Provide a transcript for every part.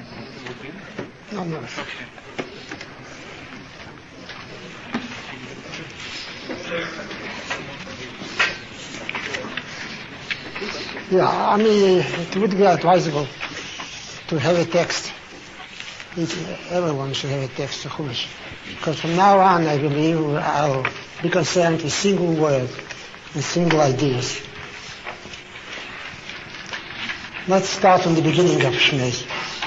No, no. Yeah, I mean, it would be advisable to have a text. Everyone should have a text to Chumash. Because from now on, I believe I'll be concerned with single words and single ideas. Let's start from the beginning of Shmei.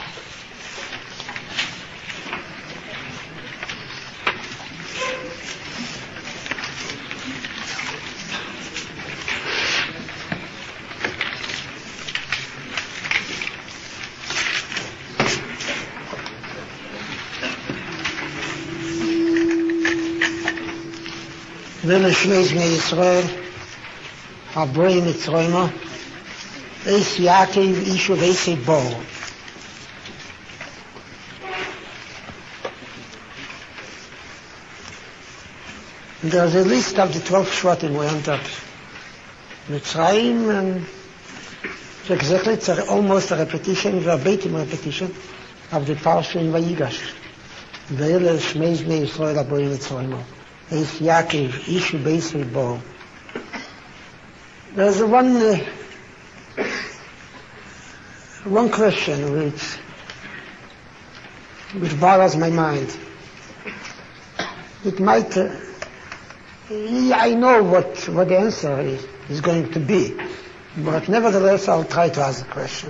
Wenn Shmei Bnei Yisrael, Habrei Mitzrayma, Eis Yaakov Ishu Veisei Bo. There's a list of the 12 Shvatim who entered Mitzrayim, and it's almost a repetition, verbatim repetition, of the Parsha in Vayigash. Ve'ele Shmei Bnei Yisrael Habrei Mitzrayma. Eis Yaakov Ishu Veisei Bo. There's one question which bothers my mind. It might, I know what the answer is going to be, but nevertheless I'll try to ask the question.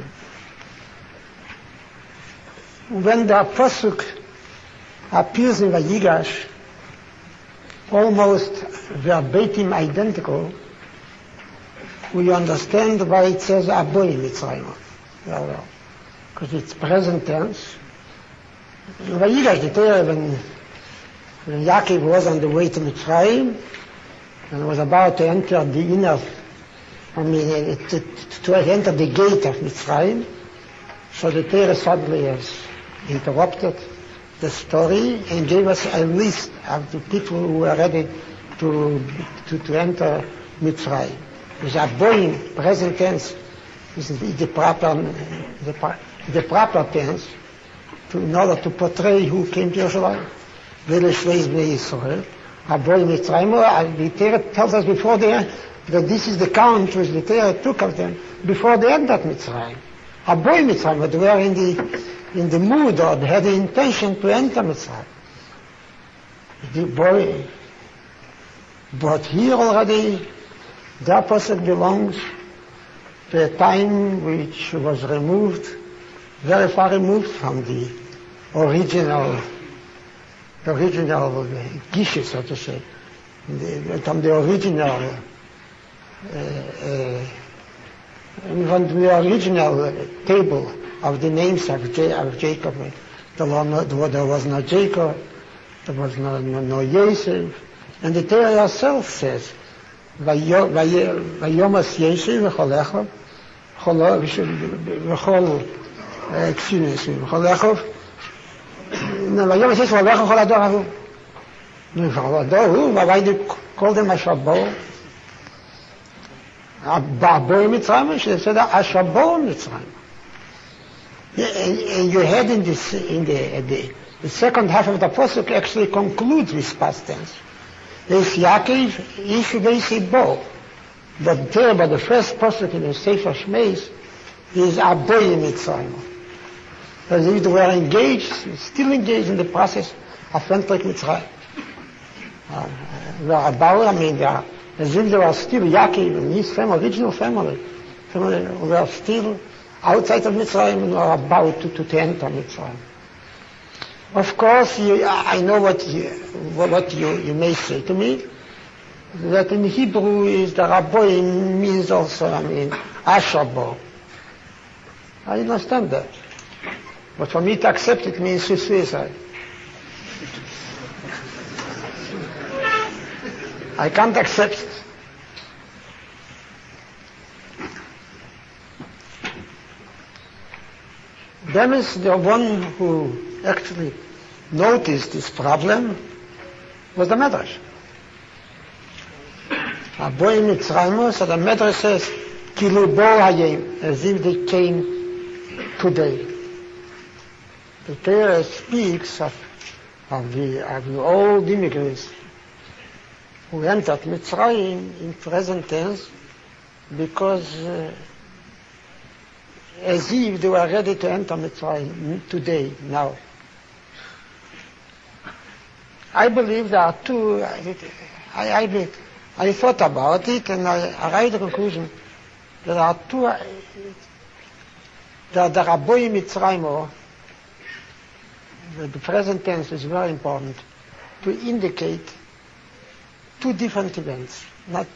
When the Pasuk appears in Vayigash, almost verbatim identical, we understand why it says Aboy Mitzrayim. Well, because it's present tense. In Vayigash, the Torah, when Yaakov was on the way to Mitzrayim and was about to enter the inner, to enter the gate of Mitzrayim, so the Torah suddenly has interrupted the story and gave us a list of the people who were ready to enter Mitzrayim. Because Aboyim, present tense, is the proper tense in order to portray who came to Yerushalayim. Ve'ele Shmei Bnei Yisrael, Habrei Mitzrayim. The Torah tells us before that this is the count which the Torah took of them before they entered Mitzrayim. Habrei Mitzrayim, but they were in the mood or they had the intention to enter Mitzrayim. But here already, the opposite belongs to a time which was removed, very far removed from the original gishes, so to say, from the original table of the names of Jacob. There was no Jacob, there was no Yosef, and the Torah herself says, Vayomas Yosef v'cholecho, v'cholecho, Vayomas Yosef v'cholecho chol ador hahu. Why do you call them Ashabon? Aboy Mitzrayim, she said Ashabon Mitzrayim. And you had in the second half of the pasuk actually concludes with past tense. There's Yaakov Ishu Veisei Bo. But there, by the first pasuk in the Sefer Shmei is Aboy Mitzrayim. As if they were still engaged in the process of entering Mitzrayim. As if they were still Yaakov and his family, original family were still outside of Mitzrayim and were about to enter Mitzrayim. Of course, I know what you may say to me, that in Hebrew is the Rabbi means also, Ashabo. I understand that. But for me to accept it means suicide. I can't accept it. Demis, the one who actually noticed this problem, was the Medrash. Aboy Mitzrayim, so the Medrash says, Kilu bo hayim, as if they came today. The Torah speaks of the old immigrants who entered Mitzrayim in present tense because as if they were ready to enter Mitzrayim today, now. I believe there are two. I thought about it and I arrived at the conclusion that there are two. The Rabboy Mitzrayim, the present tense is very important to indicate two different events, not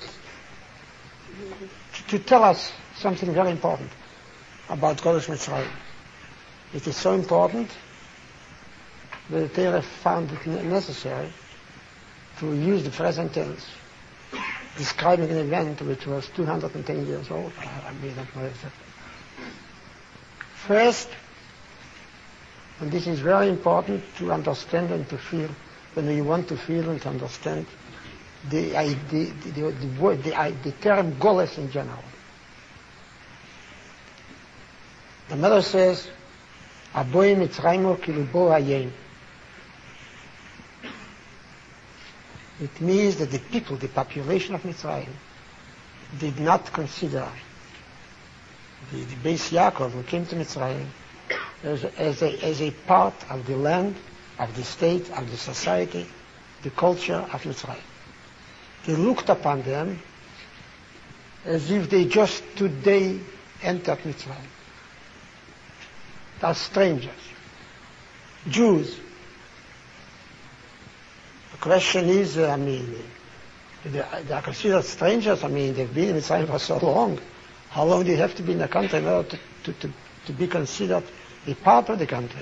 to tell us something very important about Golos Mitzrayim. It is so important that the Torah found it necessary to use the present tense, describing an event which was 210 years old. I don't know exactly. First, and this is very important to understand and to feel, when you want to feel and to understand the term Golos in general. The mother says, Aboy Mitzrayim kilubo hayem. It means that the people, the population of Mitzrayim, did not consider the Beis Yaakov who came to Mitzrayim as a part of the land, of the state, of the society, the culture of Mitzrayim. They looked upon them as if they just today entered Mitzrayim. They are strangers, Jews. The question is, they are considered strangers. They've been in Mitzrayim for so long. How long do you have to be in the country in order to be considered a part of the country?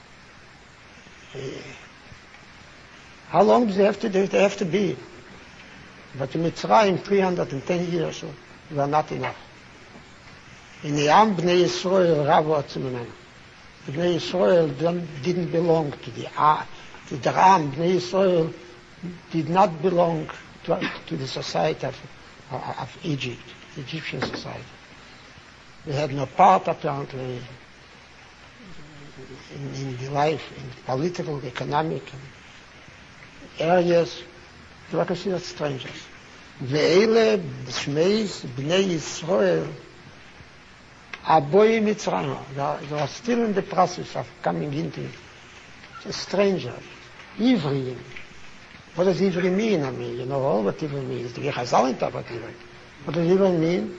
How long do they have to be? But in Mitzrayim, 310 years were not enough. In the Am Bnei Yisrael, Rav Atzimunah. The Bnei Yisrael didn't belong to the Am. Bnei Yisrael did not belong to the society of Egypt, the Egyptian society. They had no part, apparently, in the life, in political, economic areas. They were considered strangers. Ve'ele b'shmeis b'nei Yisrael aboy Mitzrayim. They are still in the process of coming into a stranger. Ivri. What does Ivri mean? You know all what Ivri means. The Chazal interpret Ivri. What does Ivri mean?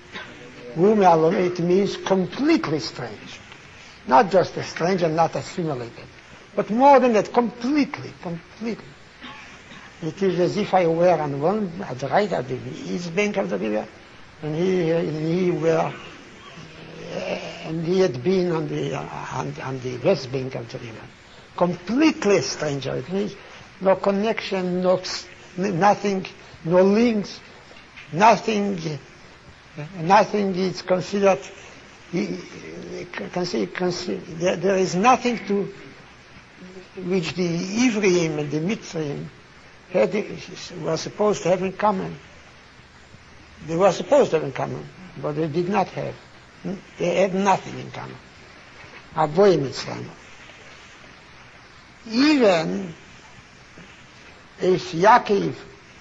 It means completely strange. Not just a stranger, not assimilated. But more than that, completely. It is as if I were on at the right of the east bank of the river, and he had been on the west bank of the river. Completely a stranger. It means no connection, nothing, no links, nothing is considered. There is nothing to which the Ivriim and the Mitzrayim were supposed to have in common. They were supposed to have in common, but they did not have. They had nothing in common. Avoy Mitzrayim. Even if Yaakov,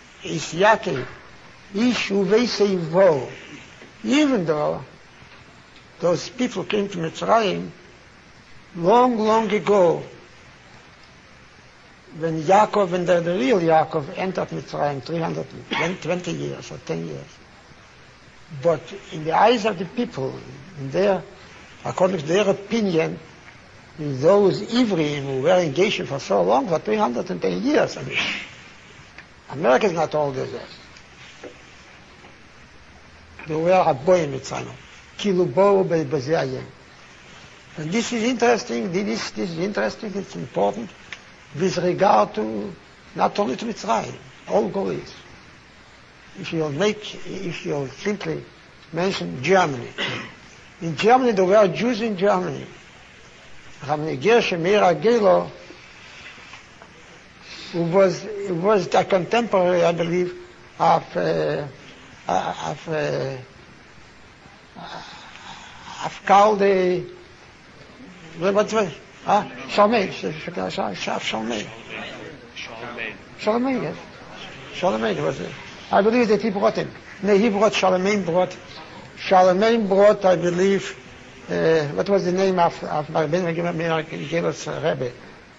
even though those people came to Mitzrayim long ago, when Yaakov and the real Yaakov entered Mitzrayim 320 years or 10 years. But in the eyes of the people, according to their opinion, those Ivrim who were engaged for so long, for 310 years, America is not all this. They were Aboy Mitzrayim. Kilubo Bezayim. And this is interesting, this is interesting, it's important, with regard to, not only to Mitzrayim, all Golis. If you'll simply mention Germany. In Germany, there were Jews in Germany. Rabbi Gershom Meir Agelo, who was a contemporary, I believe, of Karl the Charlemagne, yes. Charlemagne was it. I believe that he brought him. No, he brought, Charlemagne brought, I believe, what was the name of my gave us Rebbe?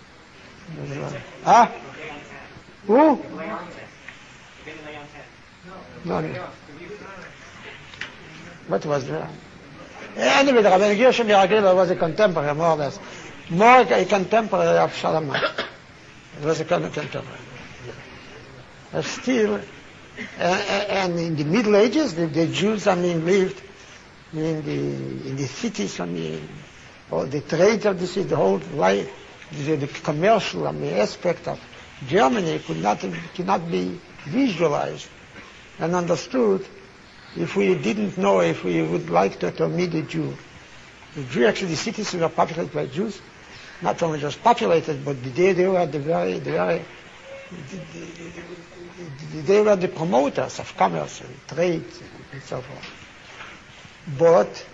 Who? No. What was that? Anyway, the Rabbi Gershom Yaragila was a contemporary, more or less. More a contemporary of Charlemagne. It was a contemporary. Still, and in the Middle Ages, the Jews, lived in the cities, or the trade of the city, the whole life, the commercial, aspect of Germany cannot be visualized and understood if we didn't know, if we would like to meet a Jew. The Jew, actually, the cities were populated by Jews, not only just populated, but they were they were the promoters of commerce and trade and so forth. But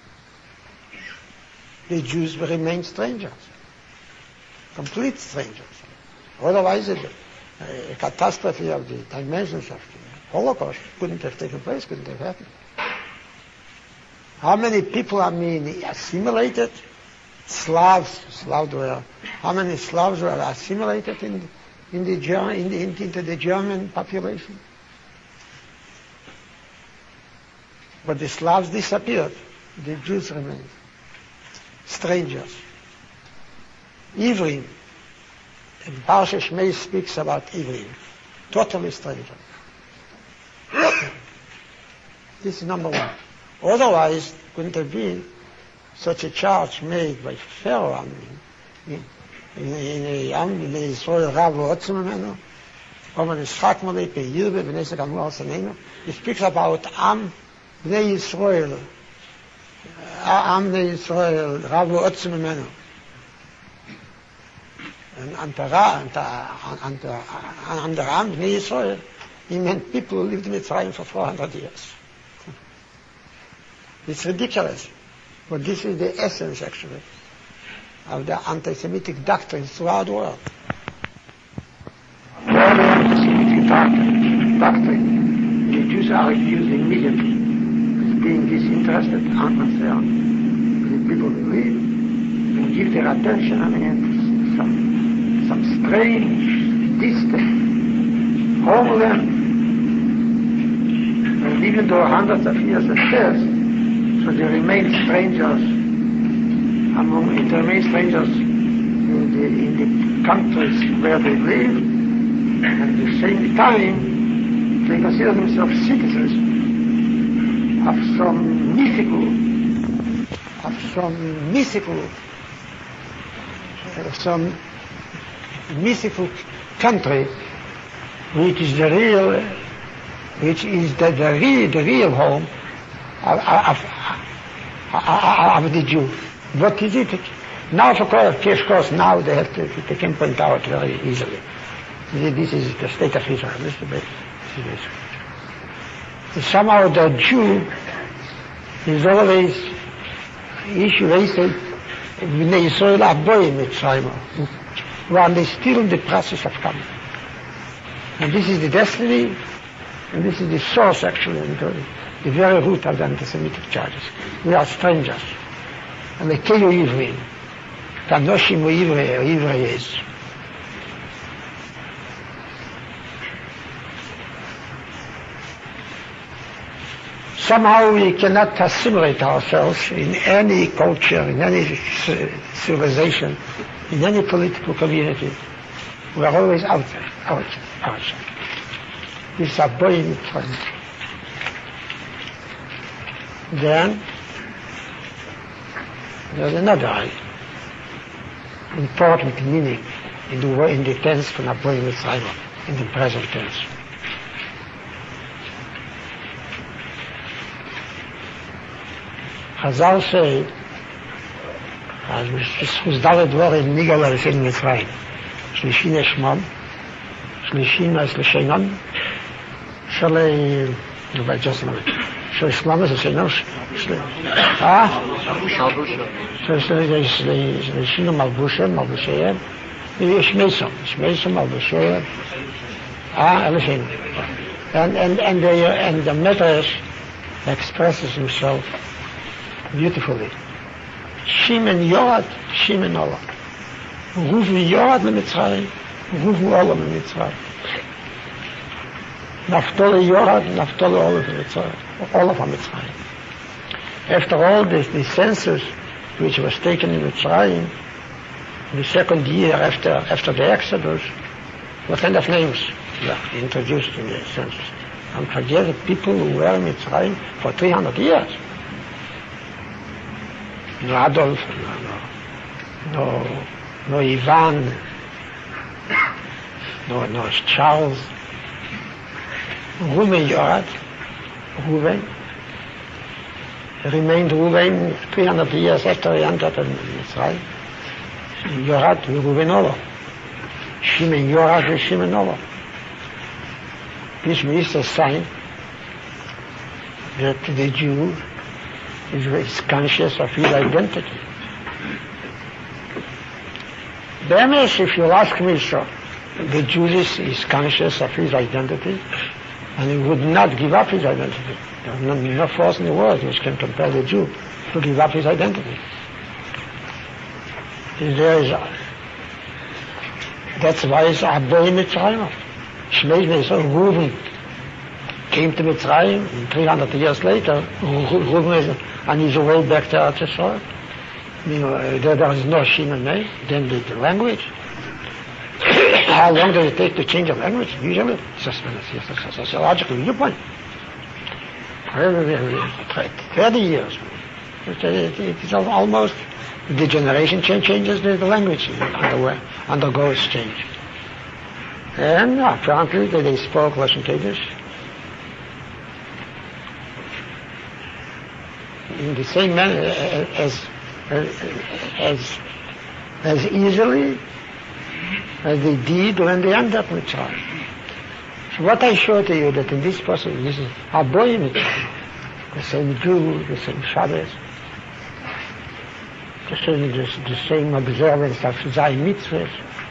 the Jews remained strangers, complete strangers. Otherwise, a catastrophe of the dimensions of the Holocaust couldn't have taken place, couldn't have happened. How many people, assimilated? Slavs were. How many Slavs were assimilated into the German population? But the Slavs disappeared. The Jews remained. Strangers. Ivrim. And Parsha Shmei speaks about Ivrim. Totally strangers. This is number one. Otherwise, couldn't have been such a charge made by Pharaoh in Israel, Rav Otzim Menu, Oman Yishchak Malei, Peyirbe, B'nei Gamur Sanenu. He speaks about Am Bnei Yisrael, Rav Otzim Menu. And under Am Bnei Yisrael, he meant people who lived in Mitzrayim for 400 years. It's ridiculous, but this is the essence, actually, of the anti-Semitic doctrines throughout the world. All the anti-Semitic doctrine, the Jews are accused immediately as being disinterested, unconcerned with the people who live, and give their attention, some strange, distant, homeland. And even though hundreds of years have passed, so they remain strangers in the countries where they live, and at the same time they consider themselves citizens of some mythical country, which is the real home of the Jew. What is it? Now, of course, now they can point out very easily. This is the state of Israel. This is the basic. Somehow the Jew is always Bnei Yisrael Aboim Mitzrayim, while they still in the process of coming. And this is the destiny, and this is the source, actually, the very root of the anti-Semitic charges. We are strangers. And the Kelu Ivrim, Kanoshim Ivrayes. Somehow we cannot assimilate ourselves in any culture, in any civilization, in any political community. We are always outside. This is a boy in front. Then there's another important meaning in the tense from Aboy Mitzrayim, in the present tense. Chazal say, as Dalet Dvorim Nigal Arifin Mitzrayim, Shlishim Eshmon, Shlishim Eslishainon, Shalei, just a minute, So Islam is a no. So the Shino Malbusha, Shmeisha Malbusha, everything. And the Medrash expresses himself beautifully. Shimon Yorad, Shimon Olam. Ruvu Yorad leMitzrayim, Ruvu Olam leMitzrayim. Naftali Yorad, Naftali Olam leMitzrayim, all of Mitzrayim. After all, the census which was taken in Mitzrayim, in the second year after the Exodus, what kind of names were introduced in the census? And forget the people who were in Mitzrayim for 300 years. No Adolf, no Ivan, no Charles. Reuven Yorad, Reuven, remained Reuven 300 years after he entered in Mitzrayim. Yorad, Reuven Olam. Shimon Yorad, Shimon Olam. This means a sign that the Jew is conscious of his identity. Bemis, if you ask me so, the Jew is conscious of his identity, and he would not give up his identity. There's no force in the world which can compel the Jew to give up his identity. That's why it's Abba in Mitzrayim. Shmeis so Reuven came to Mitzrayim, and 300 years later, Reuven is on his way back to Eretz Yisrael. There is no Shimon name, then the language. How long does it take to change a language? Usually, it's a sociological viewpoint. 30 years. It's almost, the generation changes, the language undergoes change. And apparently they spoke Russian Kaddish in the same manner as easily as they did when they entered Mitzrayim. So what I show to you that in this person, this is Aboy Mitzrayim, the same Jew, the same Shabbos, the same observance of Zay Mitzvahs.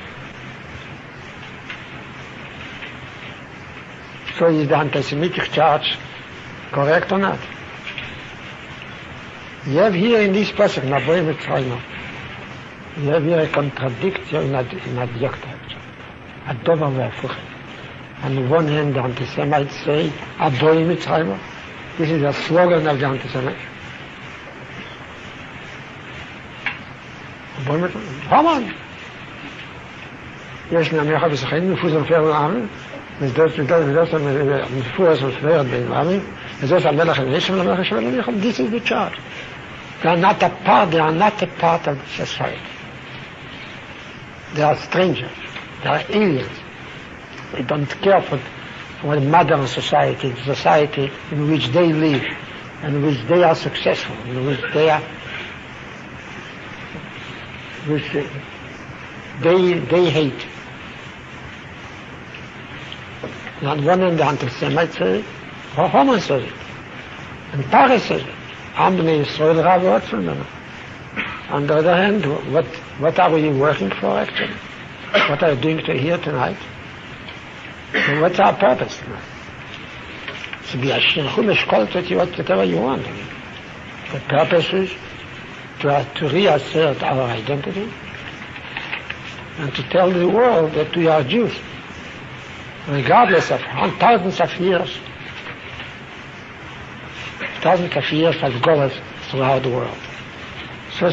So is the anti-Semitic charge correct or not? You have here in this passage, Aboy Mitzrayim, you have here a contradiction in adjective. A dover verfuch. On the one hand, the anti-Semites say, Aboy Mitzrayim. This is a slogan of the anti-Semites. Aboy Mitzrayim. Come on! יש נמיכה בשחיים, נפוז המפר לעמים, וזדות מפורס וספרת בין העמים, וזאת המלך הנשם למלך השם למלך, this is the charge. They are not a part of society. They are strangers. They are aliens. They don't care for modern society, the society in which they live, in which they are successful, in which they hate. And on one hand, the anti-Semites say it, or Haman says it, and Paris says it. On the other hand, what are we working for actually? What are you doing here tonight? And what's our purpose tonight? To be a Chumash cult whatever you want. The purpose is to reassert our identity and to tell the world that we are Jews, regardless of thousands of years of golas throughout the world. So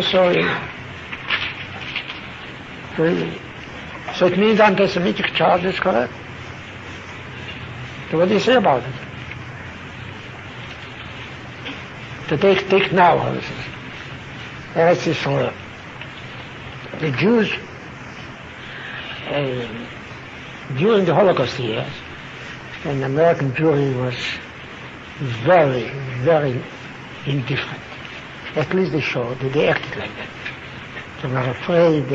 it means anti-Semitic charge is correct. So what do you say about it? To take now, Eretz Yisrael. The Jews, during the Holocaust years, an American Jewry was very, very indifferent. At least they showed that they acted like that. They were afraid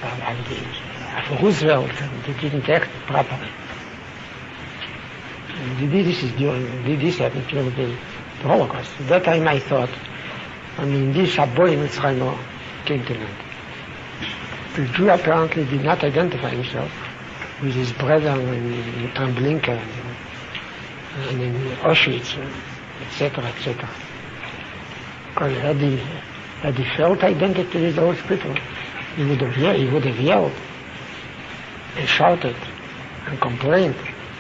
of Roosevelt, and they didn't act properly. this happened during the Holocaust. At that time I thought, this Aboy Mitzrayim came to land. The Jew apparently did not identify himself with his brethren in Treblinka and in Auschwitz, etc., etc. Because had he felt identity with those people, he would have yelled and shouted and complained.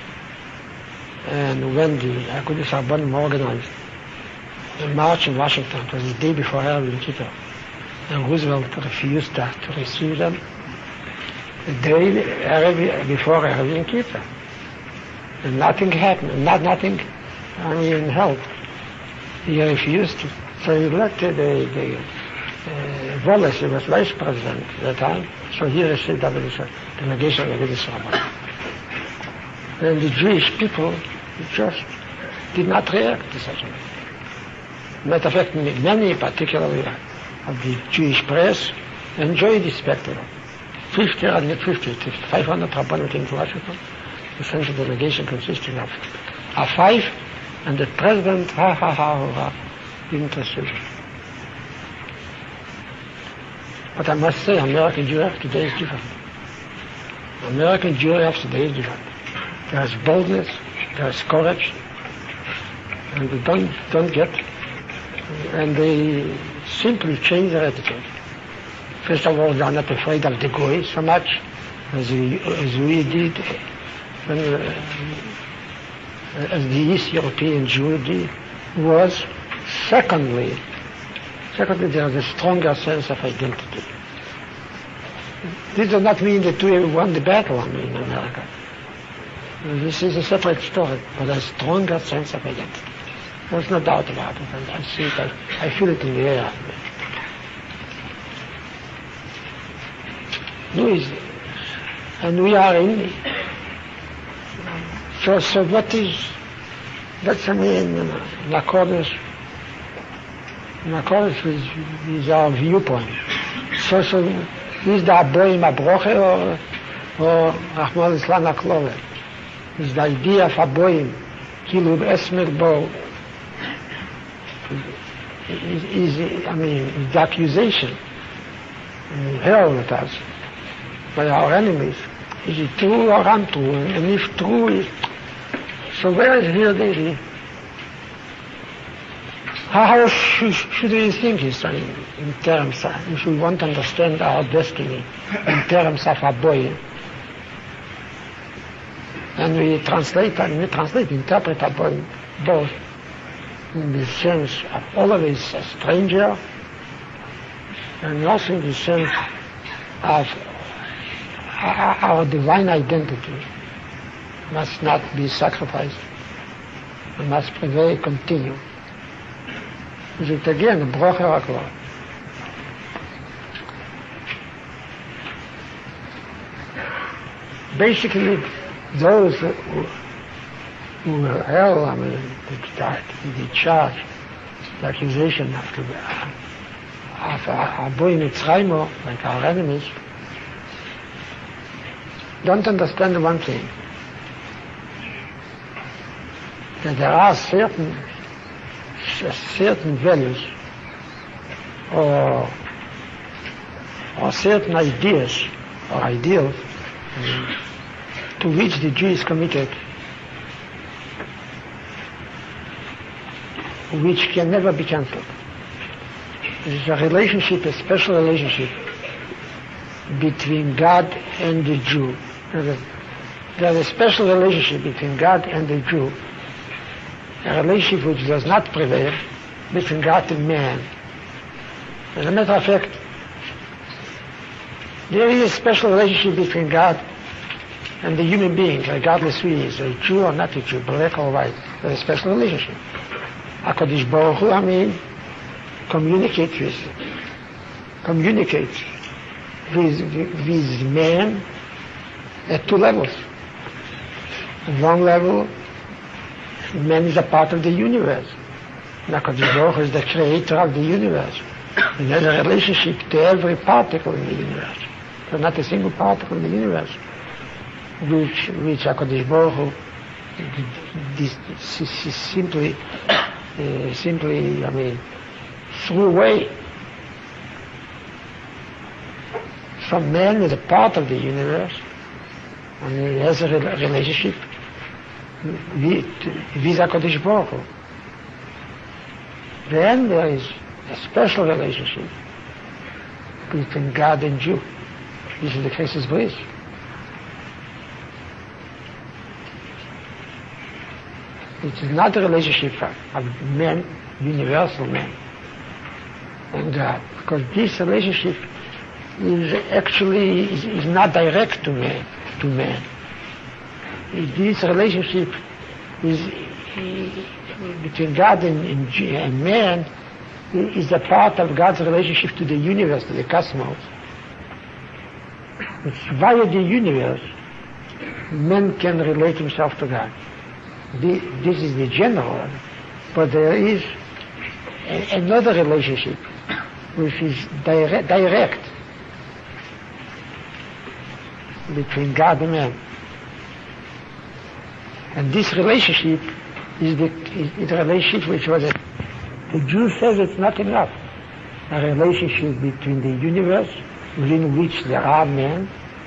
And when the Hagudis Rabbanim organized a march in Washington, it was the day before Erev Yom Kippur, and Roosevelt refused to receive them, the day before Erev Yom Kippur. And nothing happened, nothing helped. He refused to. So he elected Wallace, who was vice president at the time, so he received the delegation of the Hagudis. And the Jewish people just did not react to such a thing. Matter of fact, many, particularly of the Jewish press, enjoyed the spectacle. 500 Rabbanim came to Washington. The central delegation consisting of 5, and the president, didn't receive it. But I must say, American Jewry today is different. American Jewry today is different. There is boldness, there is courage, and they don't get, and they simply change their attitude. First of all, they are not afraid of the Goy so much as we did, as the East European Jew was. Secondly, there is a stronger sense of identity. This does not mean that we won the battle in America. This is a separate story, but a stronger sense of identity. There's no doubt about it, and I see it, I feel it in the air. And we are in. So that's in accordance with our viewpoint. So is the Aboy Mabroche or Rahman Islam Aklove? Is the idea of Aboyim, Kilub Esmer Bo, is the accusation hurled at us by our enemies. Is it true or untrue? And if true, so where is here the how should we think in terms of, if we want to understand our destiny in terms of Aboy? And we interpret Aboy both in the sense of always a stranger, and also in the sense of our divine identity must not be sacrificed, and must prevail, continue. Is it again a broche or a klor? Basically, those who were held, the charge, the accusation of Aboy Mitzrayim, like our enemies, don't understand one thing, that there are certain values or certain ideas or ideals to which the Jew is committed, which can never be cancelled. There is a relationship, a special relationship between God and the Jew. There is a special relationship between God and the Jew, a relationship which does not prevail between God and man. As a matter of fact, there is a special relationship between God and the human being, regardless who he is, a Jew or not a Jew, black or white. There's a special relationship. HaKadosh Baruch Hu, communicates with man at 2 levels. At one level, man is a part of the universe. HaKadosh Baruch Hu is the creator of the universe. And has a relationship to every particle in the universe. There's not a single particle in the universe which HaKadosh Baruch Hu this simply, threw away. Some man is a part of the universe, and he has a relationship with HaKadosh Baruch Hu. Then there is a special relationship between God and Jew. This is the Chesed Bris. It is not a relationship of man, universal man, and God, because this relationship is actually is not direct to man. This relationship is between God and man is a part of God's relationship to the universe, to the cosmos. It's via the universe man can relate himself to God. This is the general, but there is another relationship which is direct between God and man. And this relationship is the relationship which was the Jew says it's not enough. A relationship between the universe within which there are men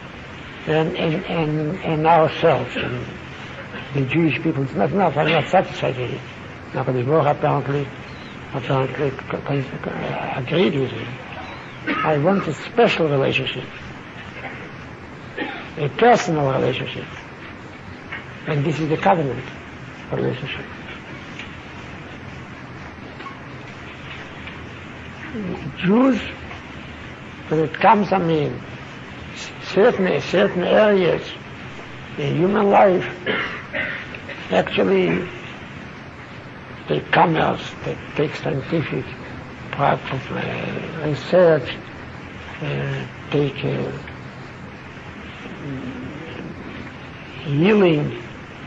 and ourselves. And the Jewish people, it's not enough. I'm not satisfied with it. Now, the Baruch apparently agreed with me. I want a special relationship, a personal relationship, and this is the covenant relationship. Jews, when it comes, certain areas in human life, actually take commerce, take scientific research, take healing,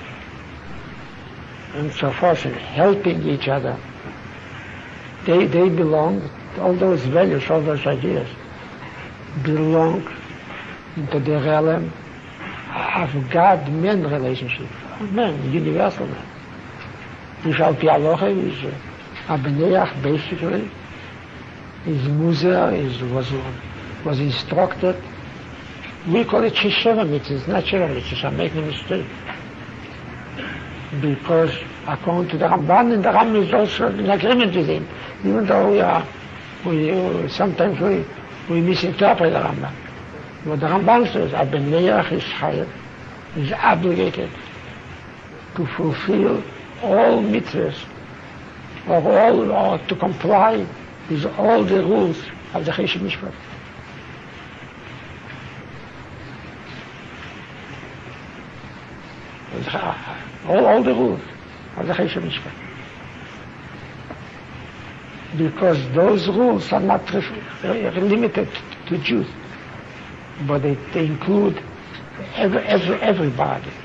and so forth, and helping each other. They belong, all those values, all those ideas, belong to the realm of God-man relationship. Man, universal man. Which al pi halacha is Abeneach, basically, is Muzer, was instructed. We call it Sheva mitzvah, it's not Sheva mitzvah, I'm making a mistake. Because according to the Ramban, and the Ramban is also in agreement with him, even though sometimes we misinterpret the Ramban. What the Ramban says, Abeneach is chayav, is obligated to fulfill all mitzvahs, or to comply with all the rules of the Chesed Mishpat. All the rules of the Chesed Mishpat. Because those rules are not limited to Jews, but they include everybody.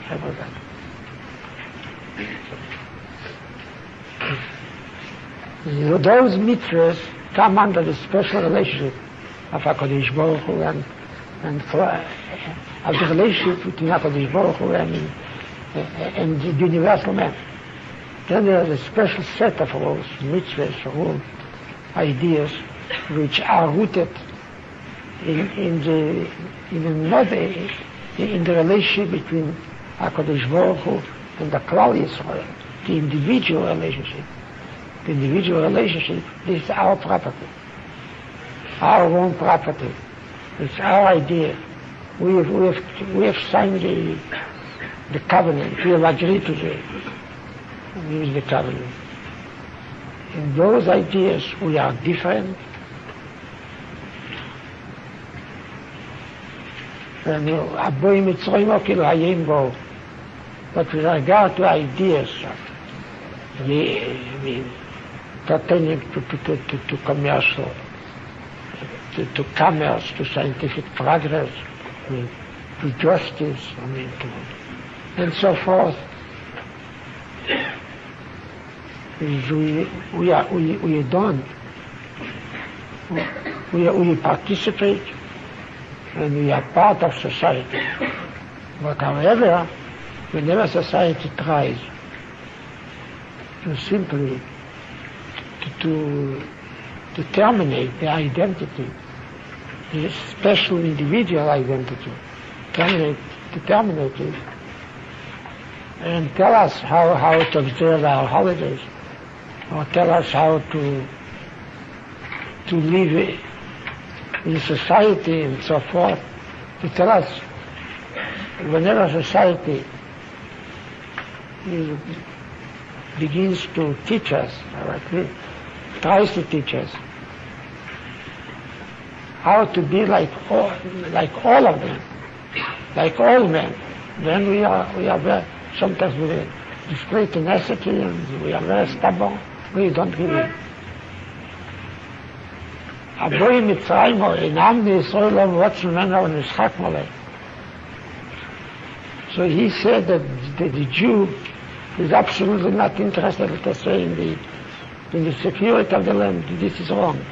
Those mitzvahs come under the special relationship of HaKadosh Baruch Hu and of the relationship between HaKadosh Baruch Hu and the universal man. Then there is a special set of rules, mitzvahs, rules, ideas, which are rooted in the relationship between HaKadosh Baruch Hu and the Klal Yisrael, the individual relationship. The individual relationship is our property, our own property. It's our idea. We have signed the covenant. We have agreed to use the covenant. In those ideas, we are different. And but with regard to ideas pertaining to commercial, to commerce, to scientific progress, to justice, and so forth. We are done. We participate, and we are part of society. But however, whenever society tries to simply to terminate the identity, the special individual identity, to terminate it, and tell us how to observe our holidays, or tell us how to live in society and so forth, to tell us whenever society begins to teach us, or at least tries to teach us, how to be like all of them, like all men, then we are very, sometimes we display tenacity and we are very stubborn, we don't give in. Aboy Mitzrayim inam Yisrael what's manner on Yitzchak Molech. So he said that the Jew is absolutely not interested, let us say, in the security of the land. This is wrong.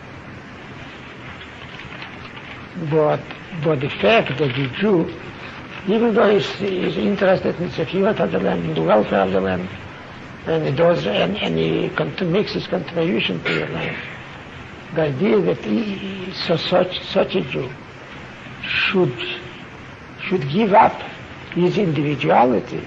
But the fact that the Jew, even though he's interested in the security of the land, in the welfare of the land, and he makes his contribution to the land, the idea that such a Jew should give up his individuality,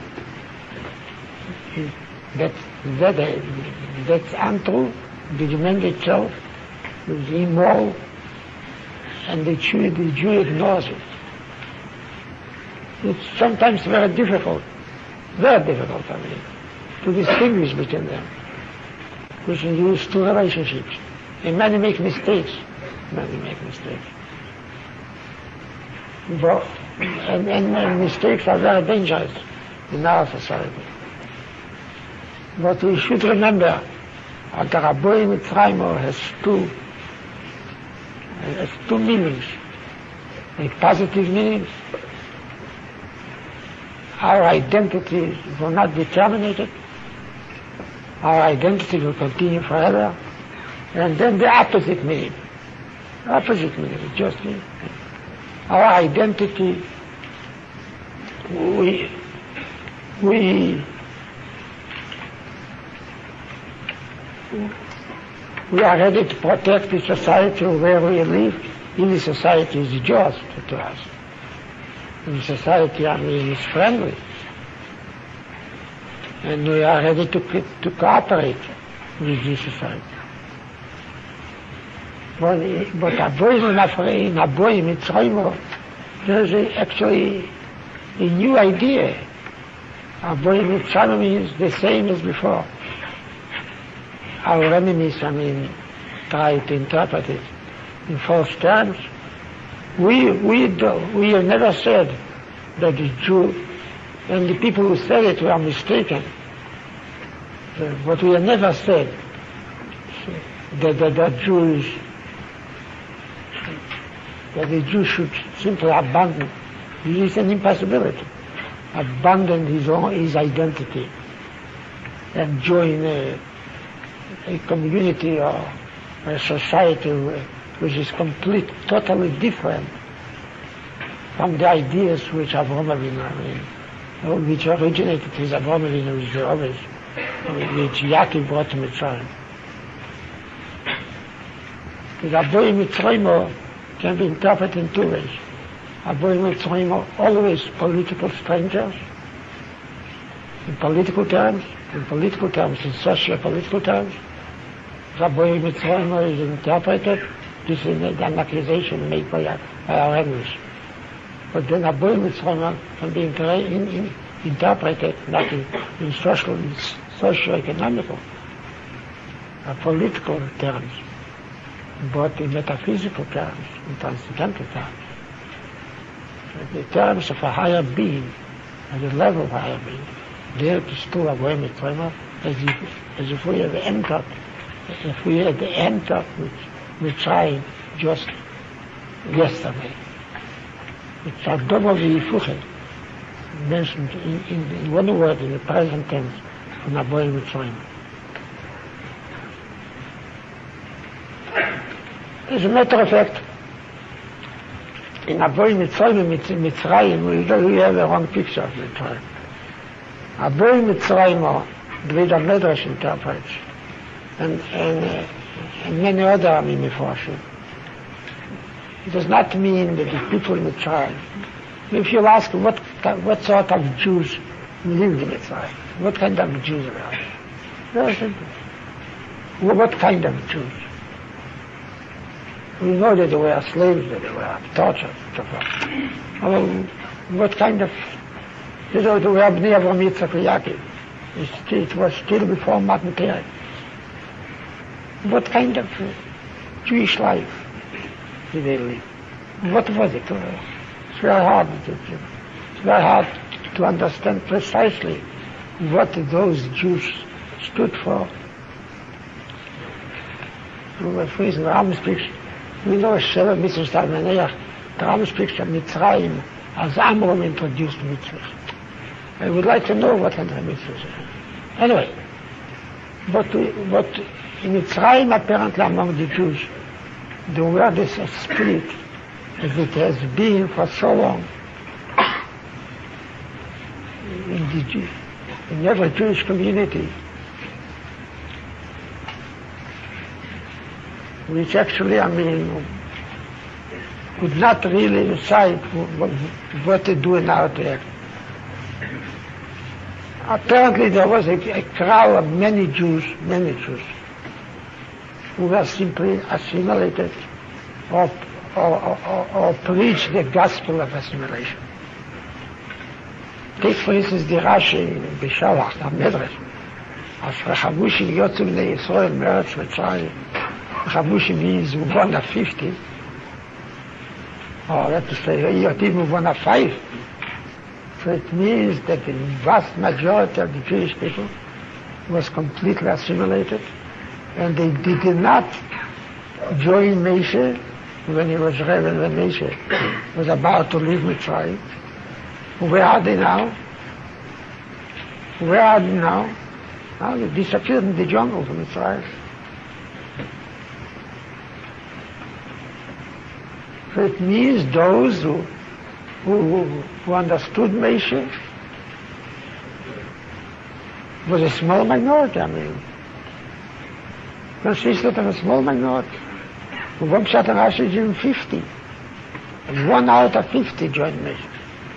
that's untrue. The man itself is immoral, and the Jew ignores it. It's sometimes very difficult, I mean, to distinguish between them, which use two relationships. And many make mistakes. But, and mistakes are very dangerous in our society. But we should remember that the Aboy Mitzrayim has two meanings, a positive meaning. Our identity will not be terminated. Our identity will continue forever. And then the opposite meaning, just our identity, we are ready to protect the society where we live. In the society is just to us. In society, I mean, is friendly. And we are ready to cooperate with this society. But Aboy Mitzrayim, there's actually a new idea. Aboy Mitzrayim is the same as before. Our enemies, I mean, try to interpret it in false terms. We have never said that the Jew, and the people who said it were mistaken. But we have never said that the Jew should simply abandon. It is an impossibility. Abandon his identity and join a community or a society which is totally different from the ideas which Avraham Avinu, which originated with Avraham Avinu, which Yaakov brought to Mitzrayim. The Aboy Mitzrayim can be interpreted in two ways. Aboy Mitzrayim are always political strangers, in political terms, in socio-political terms. Aboy Mitzrayim is interpreted, this is an accusation made by our enemies. But then Aboy Mitzrayim can be interpreted not in socio-economical, political terms, but in metaphysical terms, in transcendental terms. In terms of a higher being, at the level of a higher being, there is still a way Mitzrayim, as if we had entered Mitzrayim just yesterday. It's Adom of Yifuchet, mentioned in one word in the present tense from Aboy Mitzrayim. As a matter of fact, in Aboy Mitzrayim, we have a wrong picture of Mitzrayim. Aboy Mitzrayim, the way the Medrash interprets, and many other Mimiforshim. It does not mean that the people in Mitzrayim. If you ask what sort of Jews lived in Mitzrayim, what kind of Jews were they? Very simple. What kind of Jews? We know that they were slaves, that they were tortured, etc. What kind of... They were Bnei Avraham, Yitzchak, Yaakov. It was still before Matan Torah. What kind of Jewish life did they live? What was it? It's very hard. It's very hard to understand precisely what those Jews stood for. For instance, the Rambam speaks, we know Sheva Mitzvahs Tarmeneach, the Rambam speaks of Mitzrayim as Amram introduced mitzvahs. I would like to know what kind of mitzvahs are. Anyway, but in Mitzrayim, apparently among the Jews, there were this spirit as it has been for so long in every Jewish community, which actually, could not really decide what to do and how to act. Apparently there was a crowd of many Jews, who were simply assimilated or preached the gospel of assimilation. Take for instance the Rashi, Bishalach, the Medrash, as Rechavushim Yotzim Bnei Yisrael Meretz Mitzrayim. Rechavushim means one of 50, or let us say Yotim one of 5. So it means that the vast majority of the Jewish people was completely assimilated, and they did not join Moshe when he was Rebbe, when Moshe was about to leave Mitzrayim. Where are they now? Now they disappeared in the jungle of Mitzrayim. So it means those who understood Moshe was a small minority, consisted of a small minority. One shot of Rashi in 50. 1 out of 50 joined Moshe.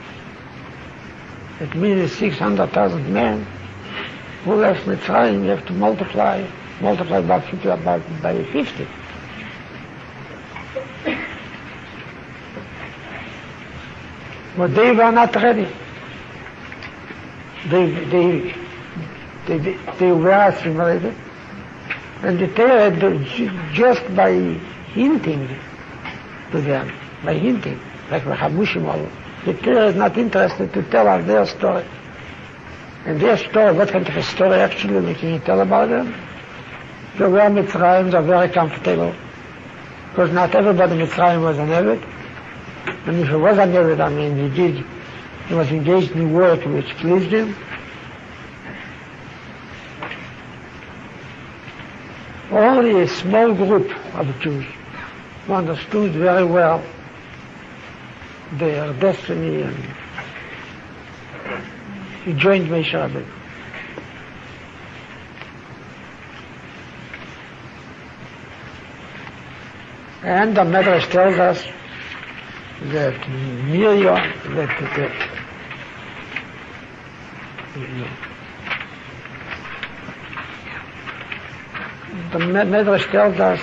It means 600,000 men who left Mitzrayim. You have to multiply by 50. But they were not ready. They were assimilated. And the Torah, just by hinting to them, like Rechavushim, the Torah is not interested to tell us their story. And their story, what kind of a story actually can you tell about them? The were Mitzrayim are very comfortable, because not everybody in Mitzrayim was an Eved. And if he was an Eved, he was engaged in work which pleased him. Only a small group of Jews who understood very well their destiny and he joined Moshe Rabbeinu. And the Medrash tells us that Miriam, the Medrash tells us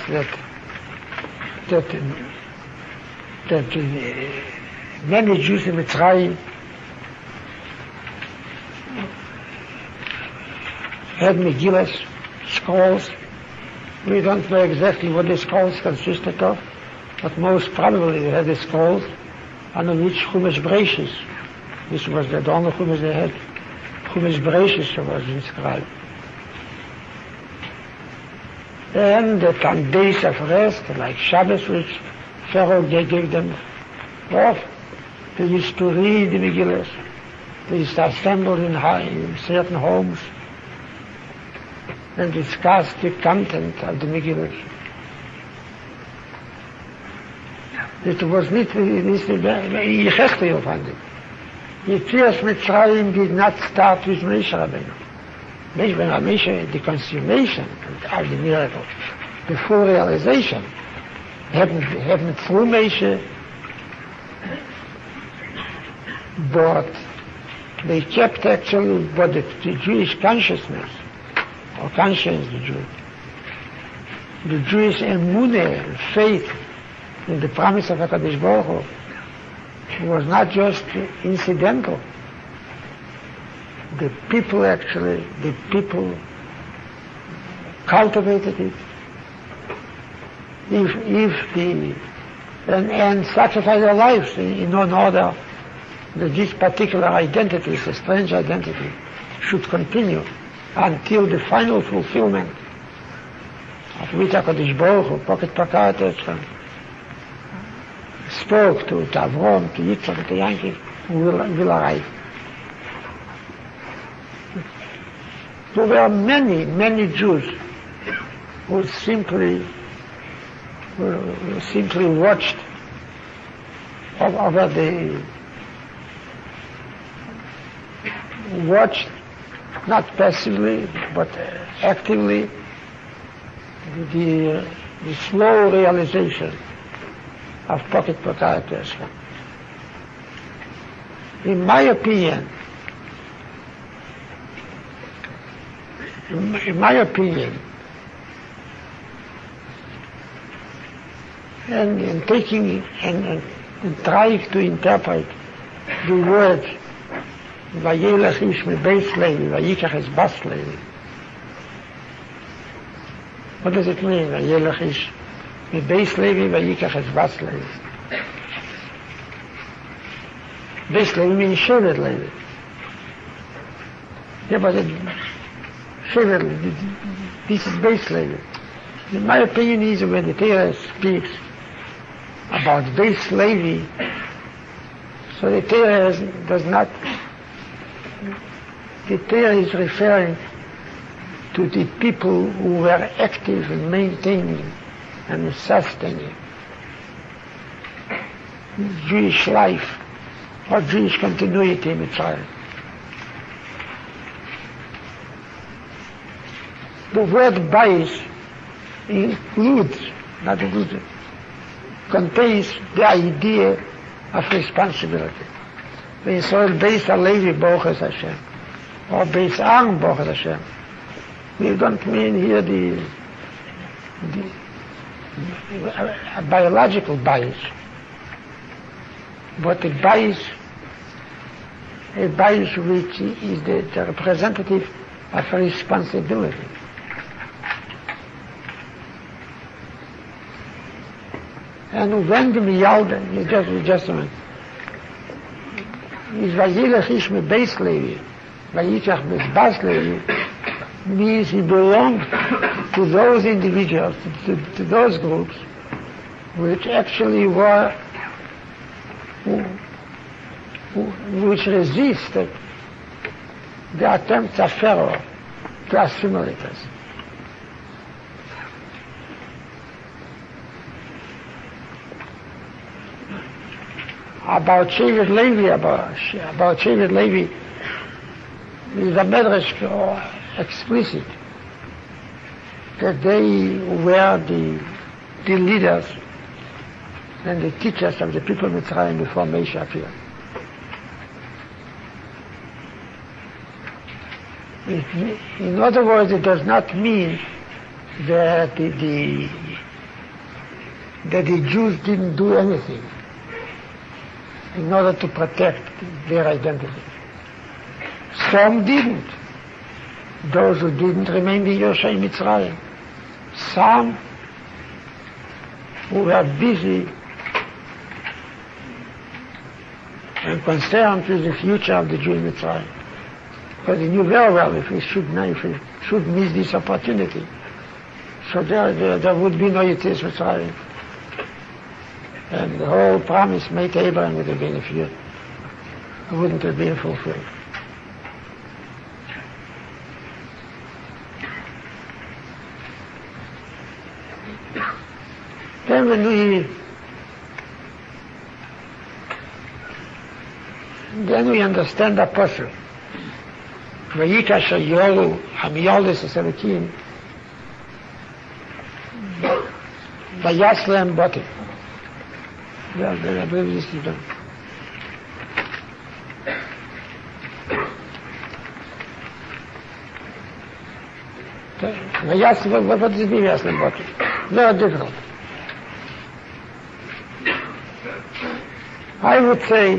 that many Jews in Mitzrayim had Megillas, scrolls. We don't know exactly what the scrolls consisted of, but most probably they had the scrolls on which Chumash Bereishis, this was the only Chumash they had, Chumash Bereishis was inscribed. And that on days of rest, like Shabbos, which Pharaoh gave them off, they used to read the Megillas. They used to assemble in certain homes and discuss the content of the Megillah. It was not easy, Yetzias Mitzrayim did not start with Moshe Rabbeinu. Moshe, the consummation of the miracle, the full realization, happened through Moshe, but they kept actually what the Jewish consciousness, or conscience, the Jewish emunah, faith in the promise of HaKadosh Baruch Hu, was not just incidental. The people cultivated it. And sacrificed their lives in order that this particular identity, a strange identity, should continue until the final fulfillment of which HaKadosh Baruch Hu, Pocket Pakayat, spoke to Avram, to Yitzchak, to Yankov, will arrive. There were many Jews who simply watched not passively but actively the slow realization of Pocket Pakayat. In my opinion, and in taking and trying to interpret the words Vayelech ish mebeis Levi, Vayikach es bas Levi. What does it mean? Vayelech ish mebeis Levi, Vayikach es bas Levi. Beis Levi means Shevet Levi. Yeah, but this is Beis Levi. In my opinion is when the Torah speaks about Beis Levi, so the Torah is referring to the people who were active in maintaining and sustaining Jewish life or Jewish continuity in Mitzrayim. The word Bayis contains the idea of responsibility. When Yisrael Beis HaLevi Boches Hashem, or Beis Am Boches Hashem, we don't mean here a biological bias, but a bias which is the representative of a responsibility. And when the Miyalda, just a minute, is Vayelech ish mebeis Levi, Vayikach es bas Levi, means he belonged to those individuals, to those groups, which actually were, which resisted the attempts of Pharaoh to assimilate us. About Shevet Levi, is a medrash explicit that they were the leaders and the teachers of the people of Mitzrayim before Moshe appeared. In other words, it does not mean that the Jews didn't do anything in order to protect their identity. Some didn't. Those who didn't remained in Yoshai Mitzrayim. Some who were busy and concerned with the future of the Jew in Mitzrayim. Because they knew very well if we should miss this opportunity, so there would be no Yetzias Mitzrayim. And the whole promise made to Abraham would have been wouldn't have been fulfilled. Then when the then we understand the Pasuk. Vayikash Yolu Hamiyaldis Eselikim Vayaslem Botim. I believe this is done. What does it mean, Yaslem Botim? Very difficult. I would say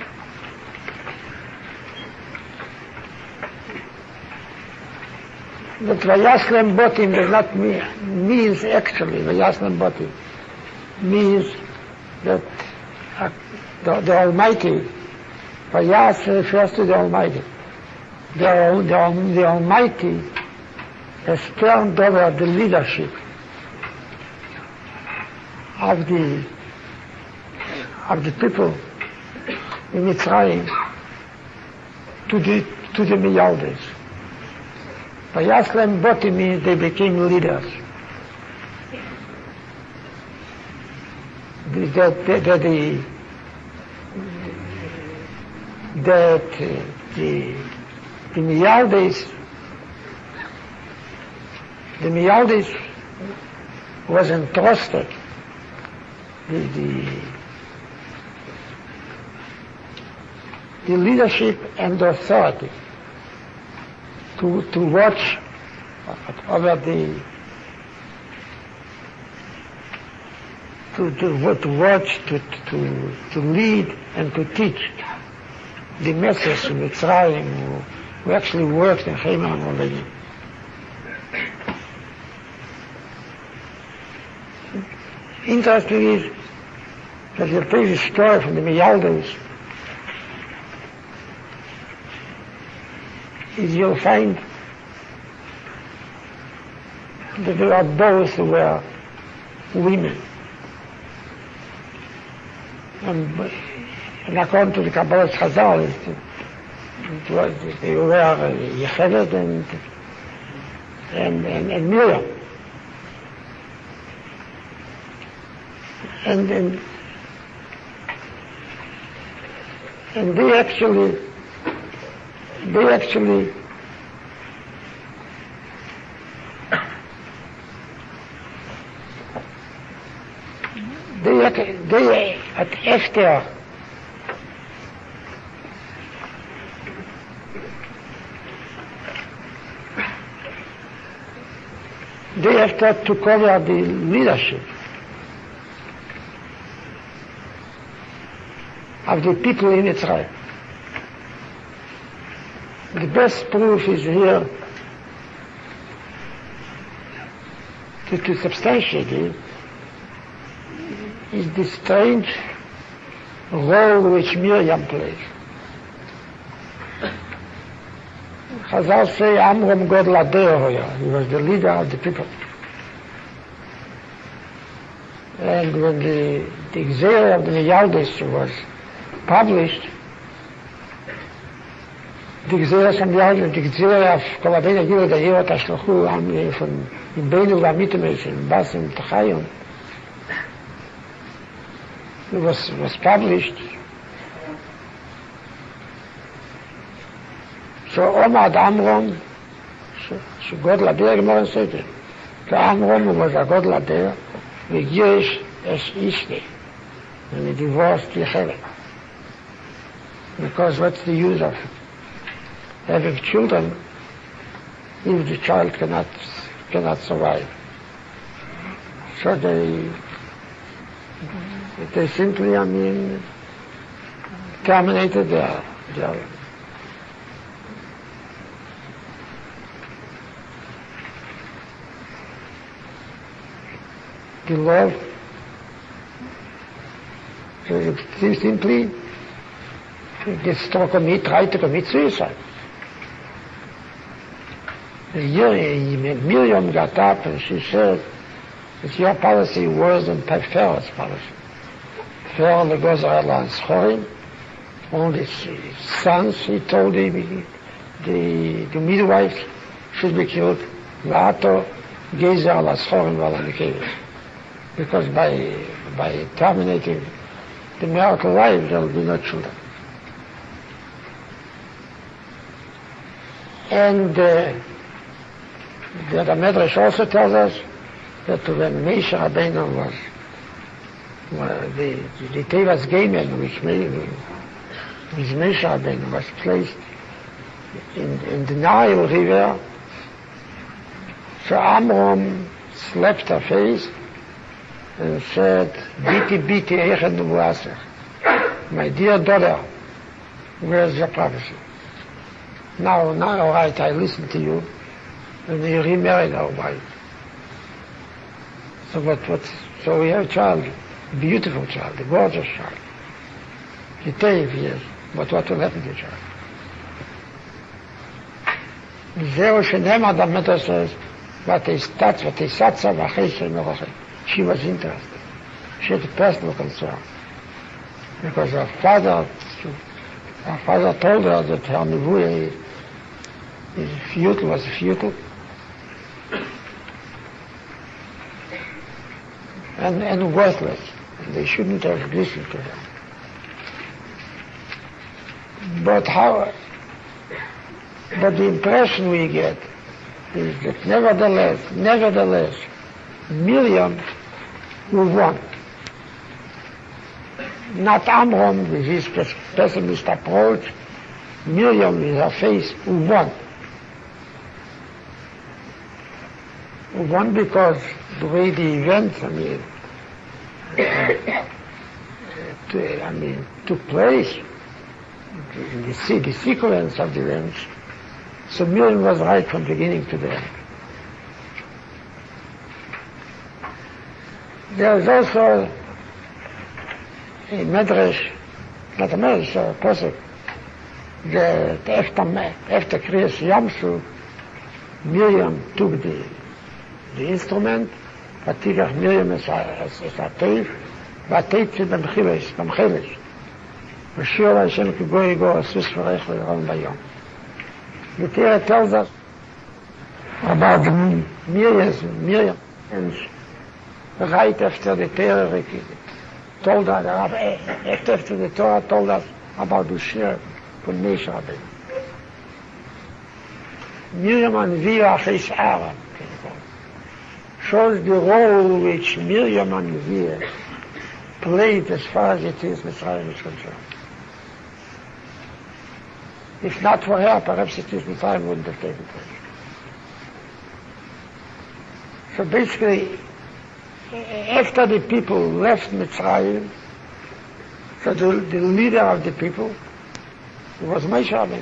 that Vayaslem Botim does not means actually, Vayaslem Botim means that the Almighty, Vayas refers to the Almighty. The Almighty has turned over the leadership of the people in Mitzrayim to the Miyaldes. Vayaslem Botim means they became leaders. That the Miyaldes was entrusted the leadership and the authority to watch over to lead and to teach the message in Mitzrayim who actually worked in Haman already. Interesting is that the previous story from the Miyaldes is you'll find that there are those who were women. And according to the Kabbalah Chazal, they were Yocheved and Miriam. And they actually at Esther they have to cover the leadership of the people in Israel. The best proof is here to substantiate it is the strange role which Miriam plays. Chazal say Amram Godla Deohoya, he was the leader of the people. And when the Gzeira of the Miyaldes was published, the Gzeira from Miyaldes, the Gzeira of Kolabena Yirot Ayirot Ashlochu von Beinu Vamitemes in Basim Tachayim, it was published. So Omad Amram, so God Lader, Gemara said it. The Amram was a God Lader, the Girish es Ishte, and he divorced Yocheved. Because what's the use of having children if the child cannot survive? So they simply, terminated their the love. They simply tried to commit suicide. Miriam got up and she said, it's your policy worse than Pharaoh's policy. Pharaoh goes around Schorim, all his sons, he told the midwives should be killed. V'ato gezer al Schorim v'al Nikevis. Because by terminating the marital life, there will be no children. And the Medrash also tells us that when Moshe Rabbeinu was the Tevas Gemen, which Moshe Rabbeinu was placed in the Nile River, so Amram slapped her face and said, "Biti, biti, echet nubuasech." My dear daughter, where's your prophecy? Now, all right, I listen to you, and you remarried our wife. So we have a child, a beautiful child, a gorgeous child. You tell years, but what will happen to the child? Zero Shenema, the Medrash says, she was interested. She had a personal concern. Because her father told her that her Nevuah was futile. And worthless. They shouldn't have listened to her. But the impression we get is that nevertheless, Miriam will won. Not Amram with his pessimist approach, Miriam with her face will won. One, because the way the events, took place, the sequence of the events, so Miriam was right from beginning to the end. There is also a Medrash, not a Medrash, a Posuk, that after Kriyas Yamsu, Miriam took the instrument, ותיקח מרים את הטף, והטף במחילש. ושיר להשם כגוי יגור הסוס ורך וירון ביום. The Torah tells us about Miriam, and right after the Torah told us, after the Torah told us about the shir from Moshe Rabbeinu. Miriam and Via Chis Aaron shows the role which Miriam and Via played as far as it is Mitzrayim is concerned. If not for her, perhaps it is Mitzrayim wouldn't have taken place. So basically, after the people left Mitzrayim, so the leader of the people was Moshe Rabbeinu.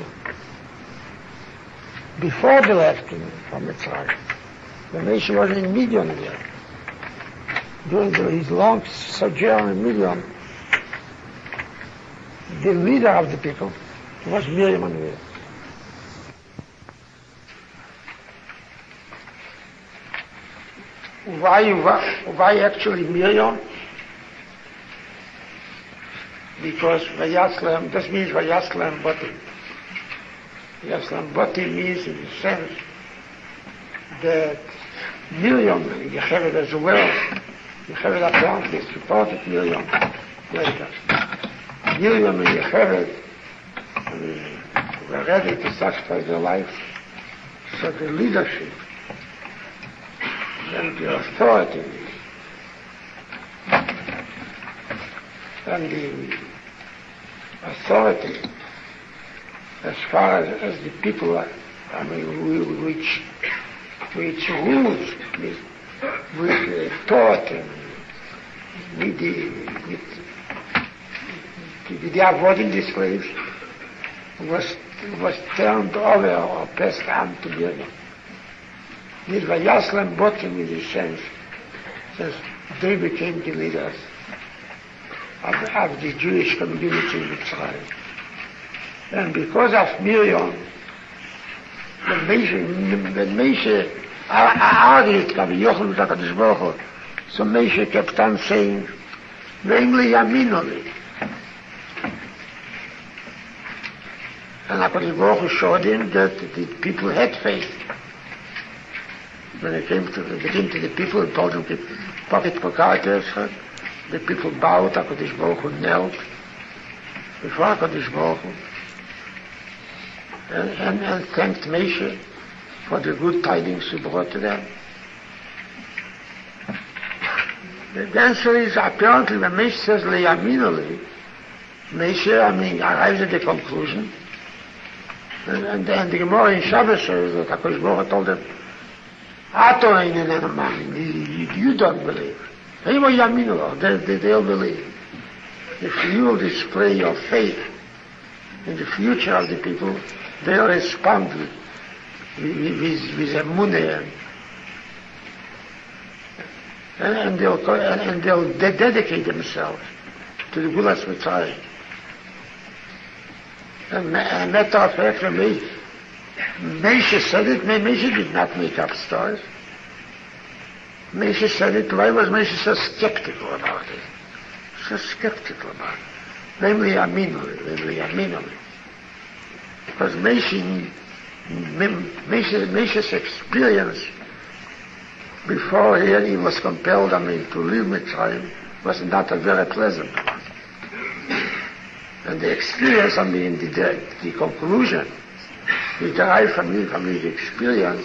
Before they left from Mitzrayim, the Moshe was in Midian there. During his long sojourn in Midian, the leader of the people was Miriam and Aaron. Why actually Miriam? Because Vayaslem, this means Vayaslem Bati. Vayaslem Bati means in the sense that Miriam, Yocheved as well, Yocheved apparently supported Miriam later. Miriam and Yocheved were ready to sacrifice their life, so the leadership and the authority as far as the people, which rules with thought and with the avoiding the slaves was turned over or passed on to Miriam. With Vayaslam bottom in the sense they became the leaders of the Jewish community in Israel. And because of Miriam, when Moshe argued with HaKadosh Baruch Hu, so Moshe kept on saying, Ve'imli yaminoli. And HaKadosh Baruch Hu showed him that the people had faith. When it came to the people, he told them to pocket Pokar, the people bowed, HaKadosh Baruch Hu knelt before HaKadosh Baruch Hu. and thanked Moshe for the good tidings he brought to them. The answer is apparently when Moshe says Le'yaminoli, Moshe, arrives at the conclusion, and the Gemara in Shabbos says that HaKadosh Baruch Hu told them, Ato einen amanim, you don't believe. They'll believe. If you will display your faith in the future of the people, they'll respond with emunah, and they'll dedicate themselves to the Gulas Mitzrayim. And matter of fact, for me, Moshe said it. Moshe did not make up stories. Moshe said it. Why was Moshe so skeptical about it? So skeptical about it. Namely Aminoli. Because Moshe's experience before he was compelled, to leave Mitzrayim was not a very pleasant one. And the experience, the conclusion, we derived from his experience,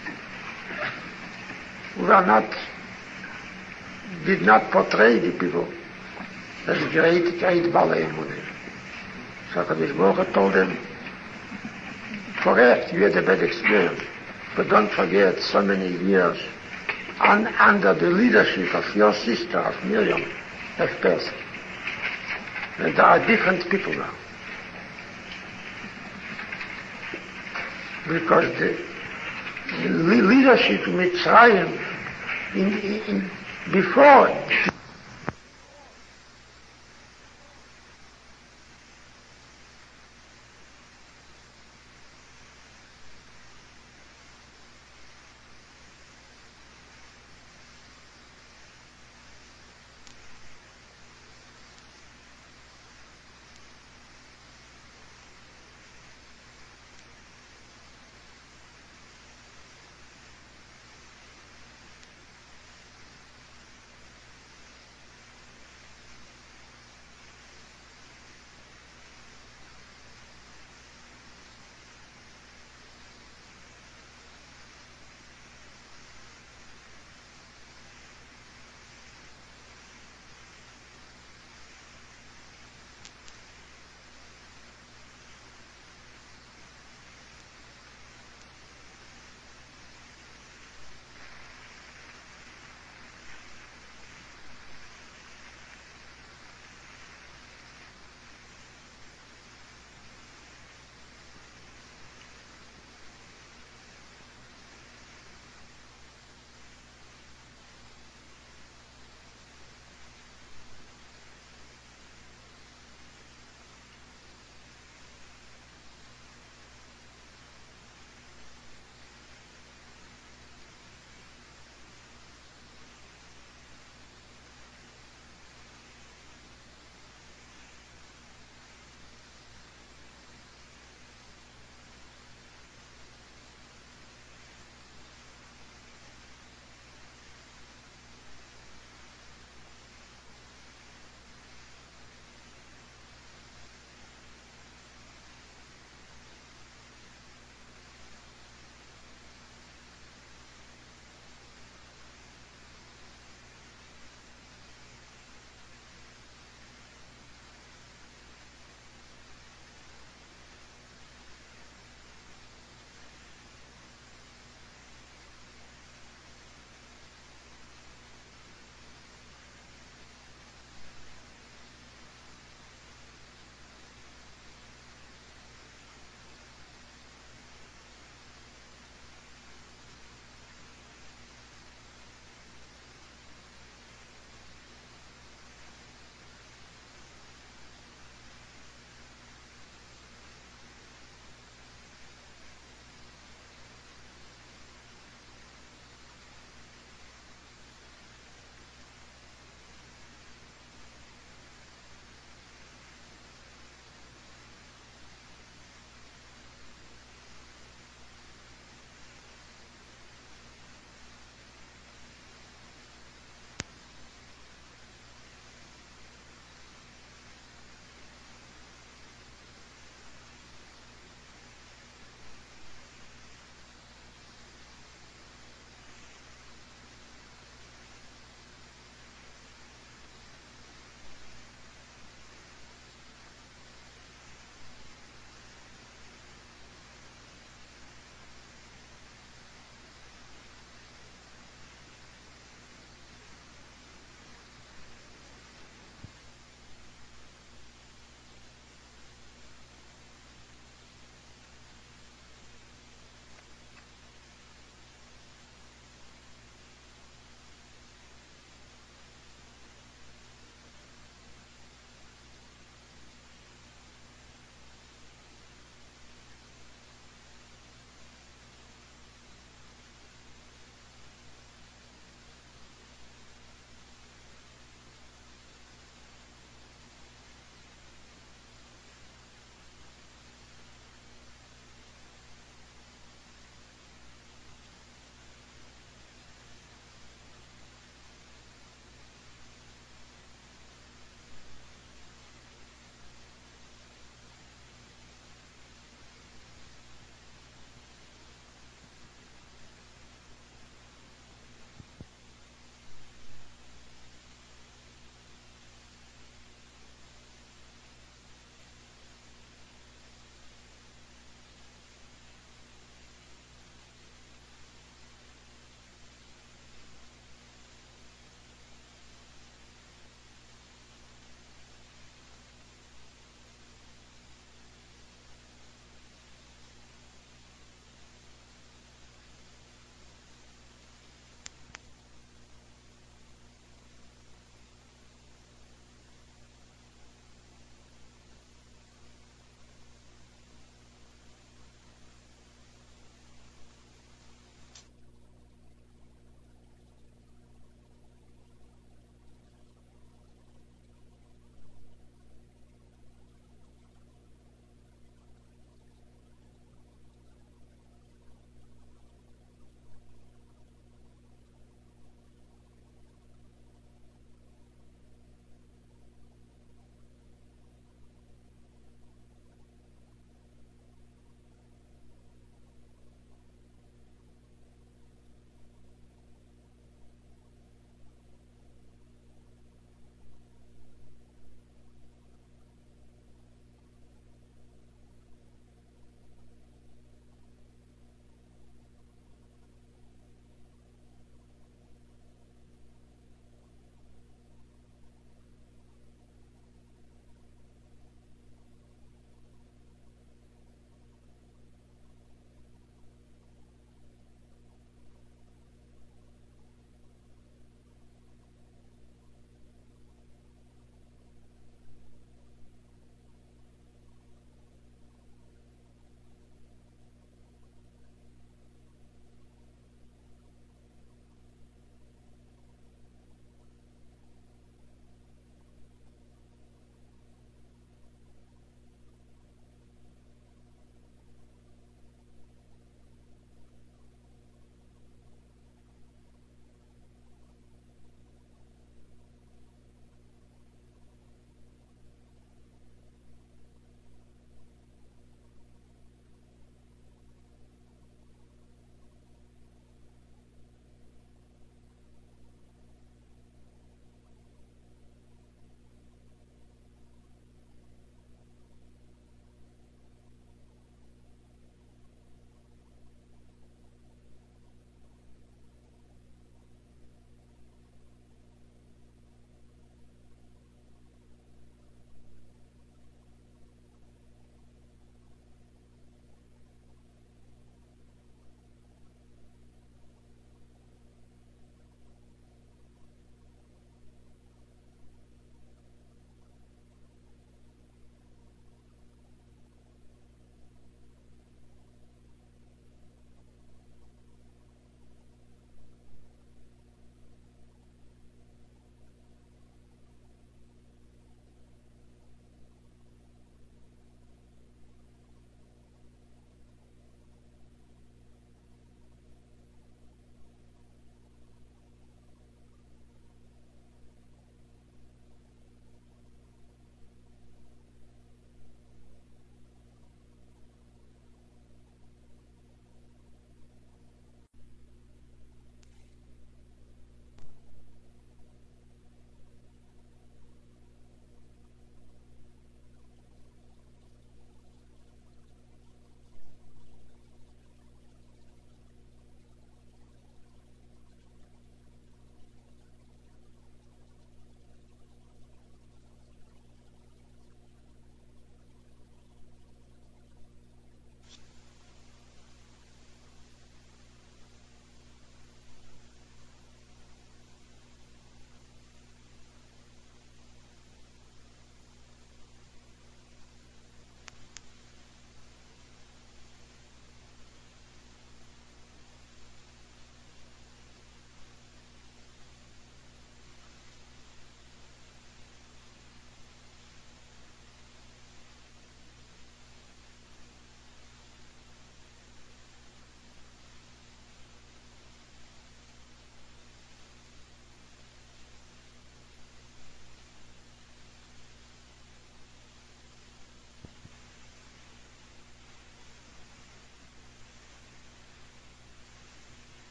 did not portray the people as great Balei Emunah. So HaKadosh Baruch Hu told them, correct, you had a bad experience, but don't forget so many years under the leadership of your sister, of Miriam, have passed. And there are different people now. Because the leadership in Mitzrayim, before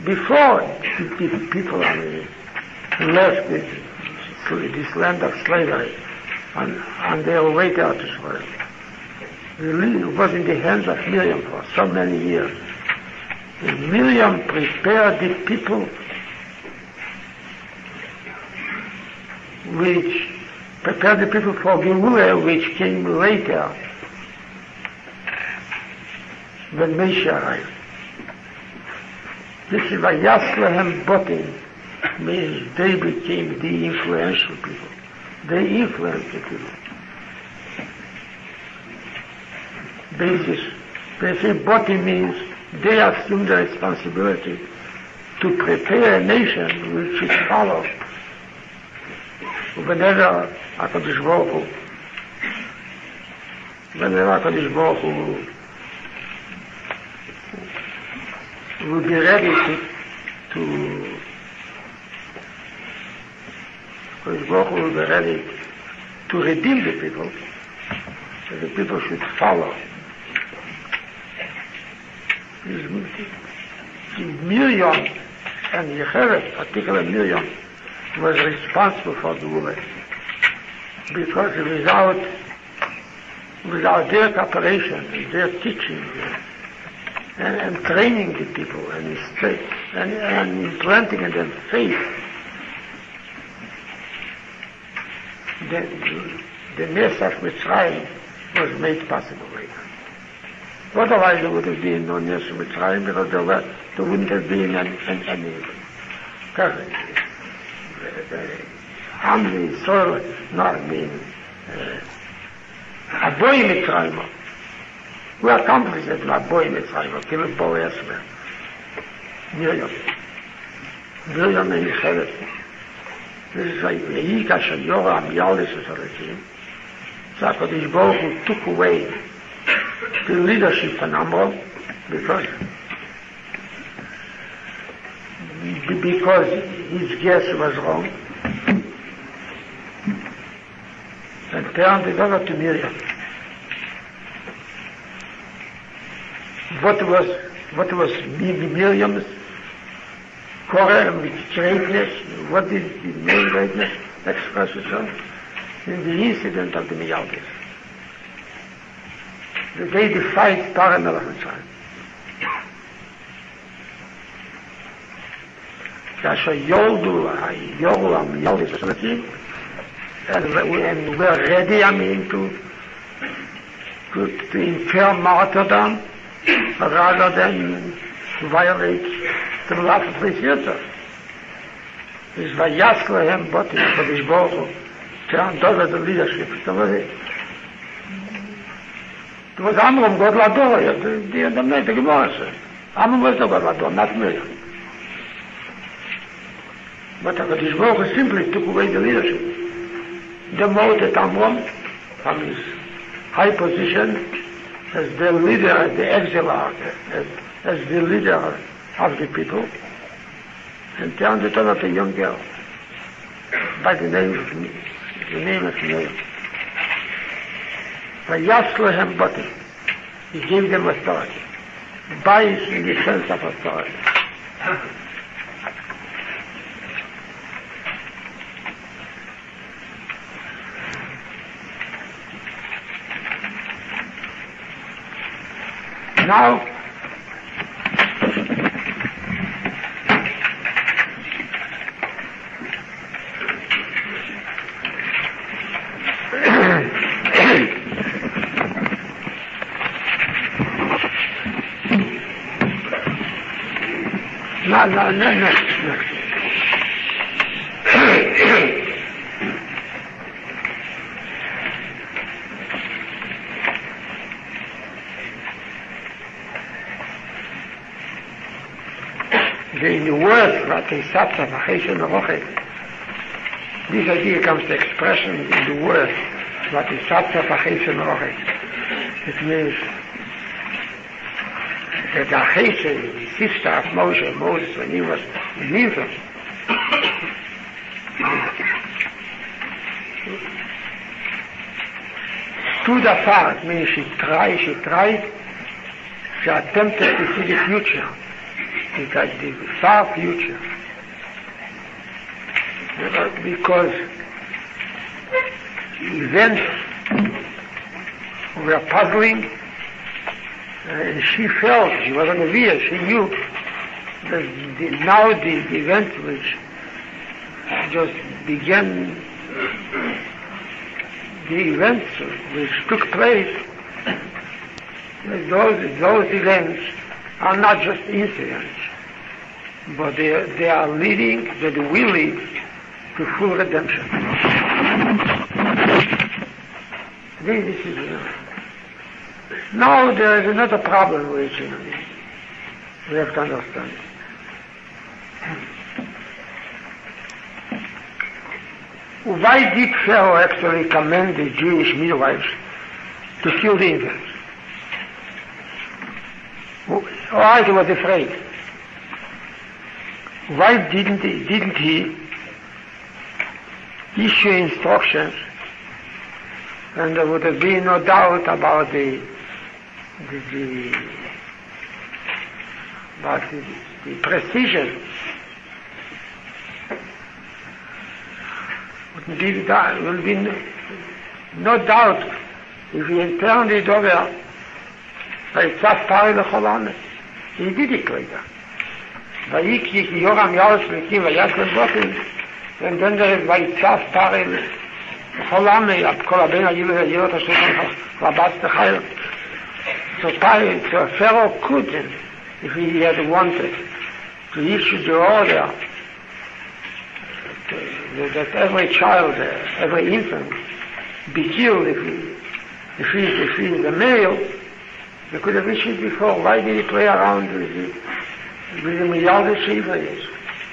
before the people left this land of slavery on their way out to Israel, it was in the hands of Miriam for so many years. And Miriam prepared the people for Geula, which came later when Moshe arrived. This is why Yaslehem Botim means they became the influential people. They influenced the people. Basically, Botim means they assume the responsibility to prepare a nation which should follow. Whenever HaKadosh Baruch Hu will be ready to redeem the people, so the people should follow. Miriam and Yecheret, particularly Miriam, was responsible for the woman, because without their cooperation, their teaching, and training the people, and implanting in them faith, the mess of Mitzrayim was made possible later. Otherwise there would have been no mess of Mitzrayim, because there wouldn't have been any Hamli, soil, not being a boy Mitzrayim. We accomplished it, a boy Mitzrayim, kill a boy Esmer. Miriam and Yecheret. This is like Yika Shayoram Yaldis Sarakim. So HaKadosh Baruch Hu took away the leadership from Amram because his guess was wrong, and turned it over to Miriam. What was Miriam's quarrel with greatness? What did the main greatness express itself? In the incident of the Miyaldis. The day they fight Paramelech Mitzrayim. כאשר יולדו המילדיס השלטים, and we're ready, to incur martyrdom rather than violate the love of the future. This Vayaslehem Botim, HaKadosh Baruch Hu, turned over the leadership. It was Amram God Lador, the Gemara says. Amram was the God Lador, not Miriam. But HaKadosh Baruch Hu simply took away the leadership. Demoted Amram from his high position as the leader, as the exilarch, as the leader of the people, and turned it over to a young girl by the name of Miriam. Vayaslehem Botim. He gave them authority. Bias in the sense of authority. Now, no. In the word, this idea comes to expression in the word, it means that Achesed, the sister of Moses, when he was in infant, stood apart, meaning she tried, she attempted to see the future. the far future. Because events were puzzling, and she felt, she was a Neviah, she knew that now the event which just began, the events which took place, those events are not just incidents, but they are leading, that will lead to full redemption. This is now there is another problem which we have to understand. Why did Pharaoh actually command the Jewish midwives to kill the infants? Why he was afraid? Why didn't he issue instructions, and there would have been no doubt about the precision? There will be no doubt if he had turned it over by Tzaf Pari L'Cholam. He did it later. Vayikyi ki Yoram Yaos Lekim Vayashem Bokim, and then there is by Tzaf Pari L'Cholam, Ab Kol Aben Ayilu Yirot Hashem Rabat Techayot. So Pharaoh could, if he had wanted, to issue the order that every child, every infant, be killed if he is a male. They could have issued before. Why did he play around with the Milyard Shivas?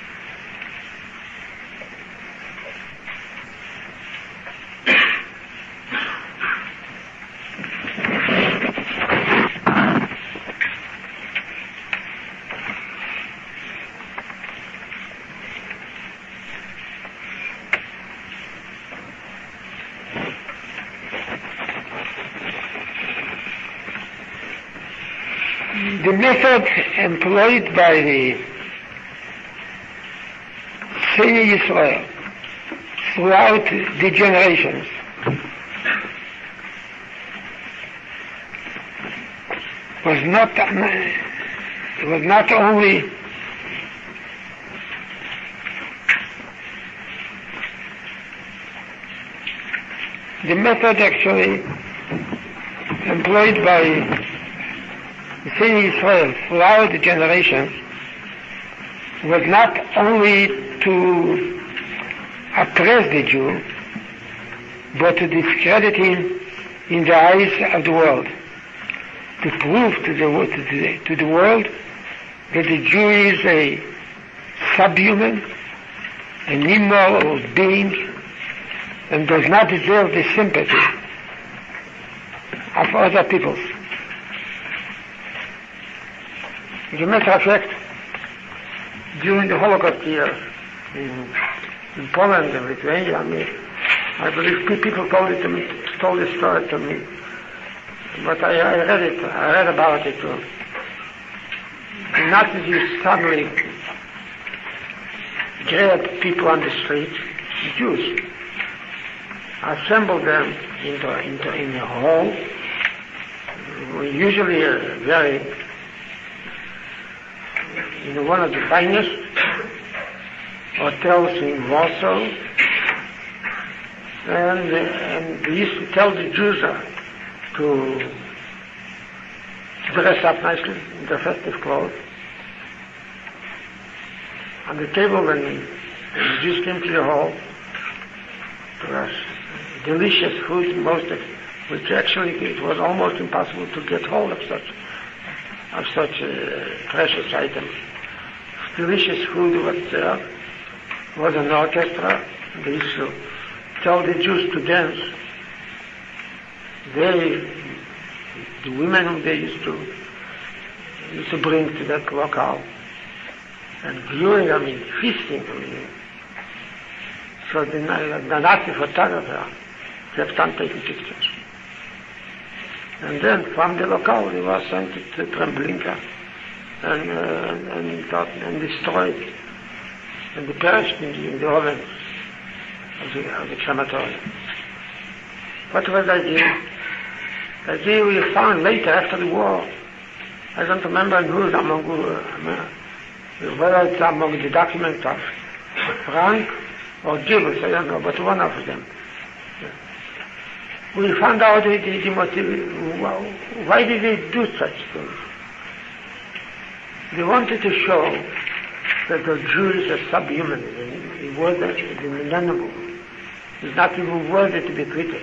The method employed by the Seni Yisrael throughout the generations was not only the method actually employed by the Seni Yisrael throughout the generations was not only to oppress the Jew, but to discredit him in the eyes of the world, to prove to the world that the Jew is a subhuman, an immoral being, and does not deserve the sympathy of other peoples. As a matter of fact, during the Holocaust years in Poland and Lithuania, I believe people told the story to me, but I read about it too. The Nazis suddenly grabbed people on the street, Jews, assembled them in a hall, usually in one of the finest hotels in Warsaw, and they used to tell the Jews to dress up nicely in their festive clothes. On the table, when the Jews came to the hall, there was delicious food, which actually it was almost impossible to get hold of such precious items. Delicious food was there. Was an orchestra. They used to tell the Jews to dance. The women whom they used to bring to that locale, and viewing, feasting. So the Nazi photographer kept on taking pictures. And then from the locale he was sent to Treblinka, and destroyed and they perished in the ovens of the crematorium. What was the idea? The idea we found later after the war. I don't remember who's among whether it's among the documents of Frank or Gibbons, I don't know, but one of them. We found out the motive. Why did they do such things? They wanted to show that the Jews are subhuman. The word is an animal. It's not even worthy to be treated,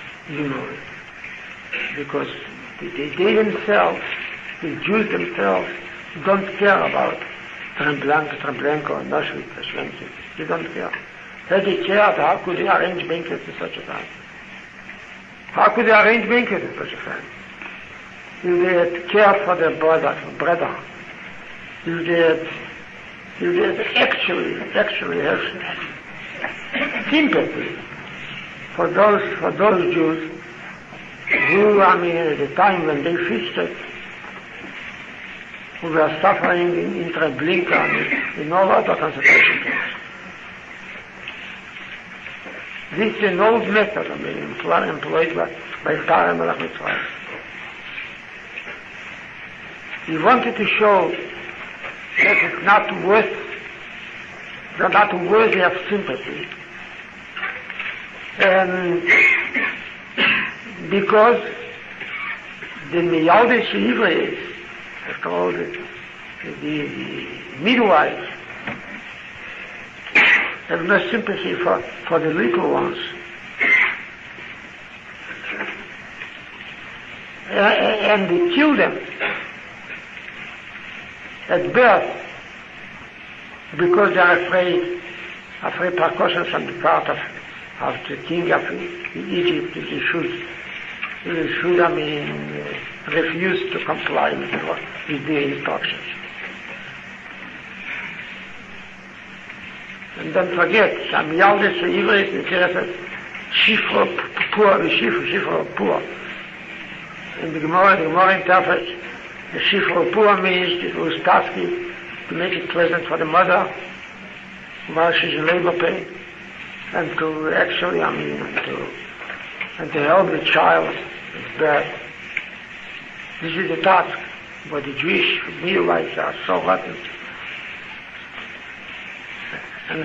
because they themselves, the Jews themselves, don't care about Treblinka or Auschwitz or Schwenken. They don't care. Had they cared, how could they arrange banquets at such a time? How could they arrange banquets at such a time? If they had cared for their brother, if they had actually have sympathy for those Jews who, at the time when they feasted, who were suffering in Treblinka and in all other concentration camps. This is an old method, employed by Pharaoh Melech Mitzrayim. He wanted to show that it's not worthy of sympathy. And because the Yaldish Hebrews, after all, the midwives have no sympathy for the little ones. And they kill them at birth because they are afraid precautions on the part of the king of Egypt. He should refuse to comply with the instructions. And don't forget, some Yaldish Hebrews interested Shifra Pur. In the Gemara interprets the Shifra Pur means it was tasky to make it pleasant for the mother while she's in labor pain, and to actually, and to help the child at birth. This is the task, but the Jewish midwives are so rotten. And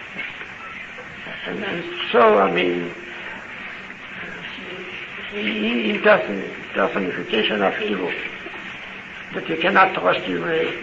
so, personification of evil, that you cannot trust even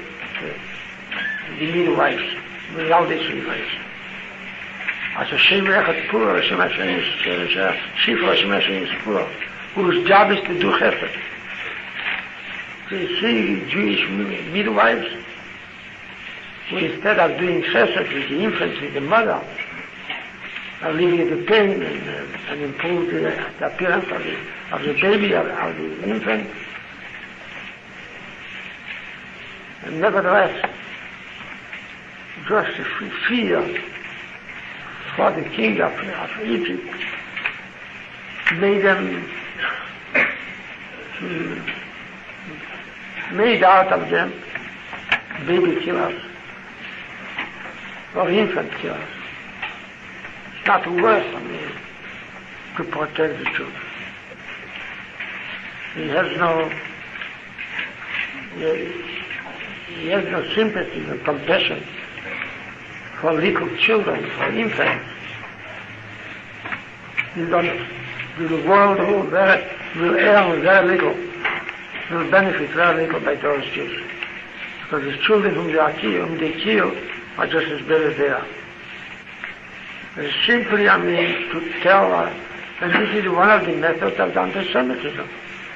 the midwives, the Yaldish midwives. As a Shem Echad Pur, Shem Hashem is Shifra, Shem Hashem is Pur, whose job is to do chesed. So you see Jewish midwives, who instead of doing chesed with the infant, with the mother, alleviate the pain and improve the appearance of the baby, of the infant. And nevertheless, just fear for the king of Egypt made out of them baby killers or infant killers. It's not worth to protect the children. He has no sympathy and compassion for little children, for infants. The world will earn very little, will benefit very little by those Jews. Because the children whom they kill are just as bad as they are. It's simply, to tell us, and this is one of the methods of anti-Semitism.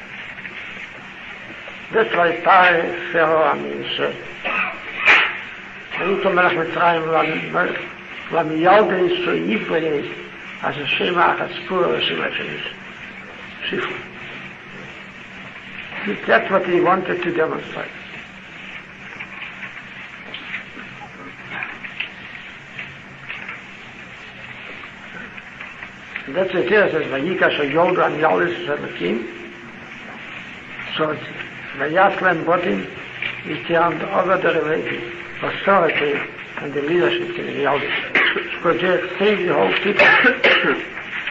That's why Pharaoh, said, Vayito Melech Mitzrayim Lamiyalde so Yivreis as a Shema Achaspur or Shema Shifra. That's what he wanted to demonstrate. And that's it here, it says, Vayikash Yoda and Yalis Selakim. So it's Vayaslem Botim he turned over the authority and the leadership in the elders. Project saved the whole people.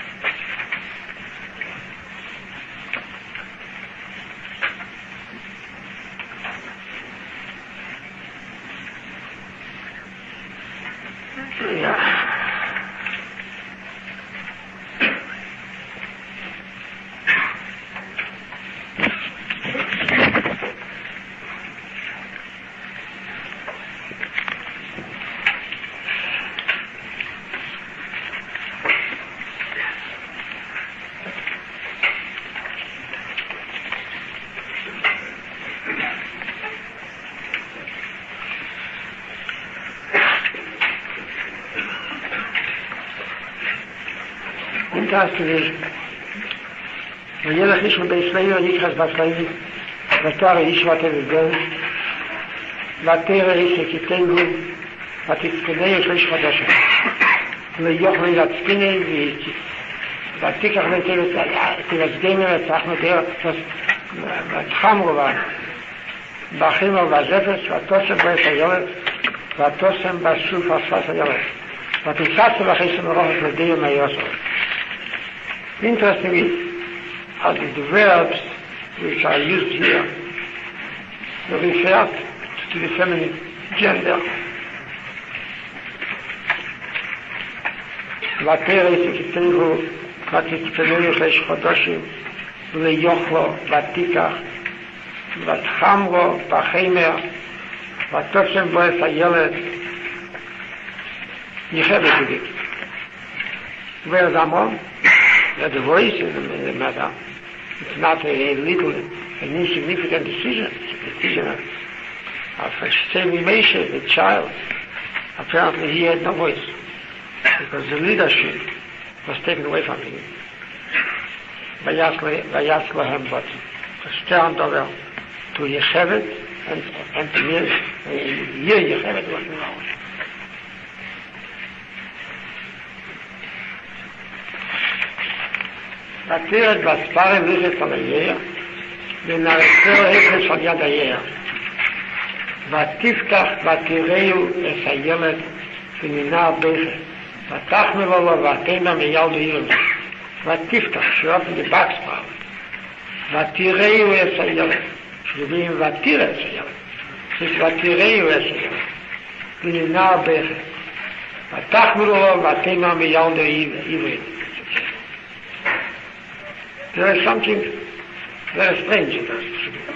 Interesting when you look at the Israel, you can see the Torah is what it is going. The Torah is a Kitengu, but it's Kedei Shlish Chodashim. The Yochli that Spinning, the Tikach Netevet, the Gamer, the Tachmeter, the Chamrova, Bachimov, the Zefes, the Tosem Basayolet, the Tosem Basuf Asfasayolet. But it's also the Chesim Roch of the Deo Mayosov. Interestingly, as the verbs which are used here refer to the feminine gender. Vatera is a Kitengu, Vatitpenelu Shlesh Chodashim, Leyochlo, Vatikach, Vatchamro, Vachemer, Vatosem Boes Ayelet, Yechevet with it. Where's Amon? The voice in the matter. It's not a little, an insignificant decision. It's a decision of saving Moshe, the child. Apparently he had no voice because the leadership was taken away from him. Vayaslehem, but was turned over to Yechevet and to Yechevet was wrong. Vateret Vaspare Luchet על היער, ונעצר אפס על יד היער. ותפתח ותראהו את הילד וננער בכר. ותחמל לו ותאמר מילד הילד. ותפתח, she opened the box part. ותראהו את הילד. שווים ותראה את הילד. ותראהו את הילד. וננער בכר. ותחמל לו ותאמר מילד הילד. There is something very strange in this.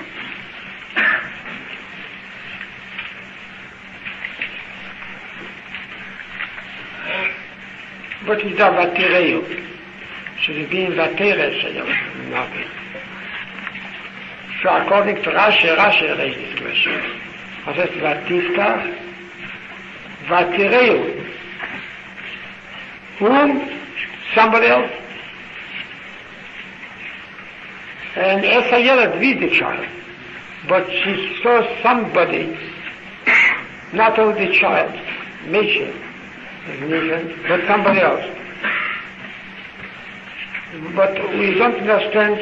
What is that Vatireu? Should it be in Vateres? Nothing. So according to Rashi raised this question. What is Vatifta? Vatireu. Whom? Somebody else? And Esayela with the child, but she saw somebody, not only the child, Moshe, but somebody else. But we don't understand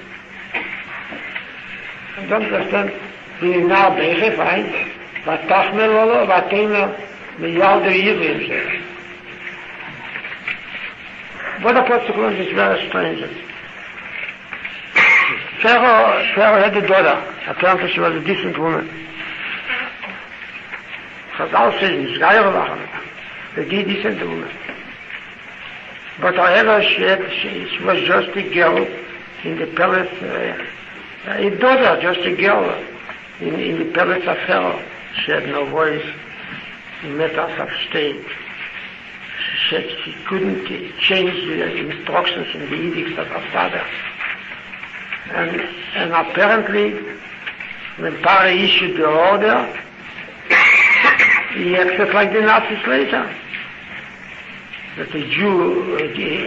the now Beche, fine, but Tachmel Lolo, but Tema, the Yalder Yidrim. What a consequence is very strange. Pharaoh had a daughter. Apparently she was a decent woman. Chazal says, a decent woman. But however, she was just a girl in the palace, a daughter, just a girl in the palace of Pharaoh. She had no voice in matters of state. She couldn't change the instructions in the edicts of her father. And apparently, when Paro issued the order, he acted like the Nazis later. That the Jew,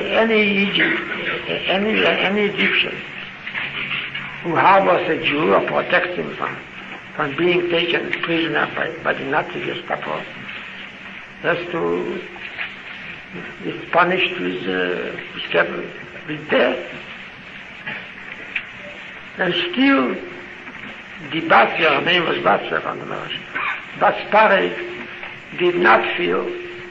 any Egyptian who harbors a Jew or protects him from being taken prisoner by the Nazi Gestapo has to be punished with death. And still, the Batya, her name was Batya on the marriage. But Parei did not feel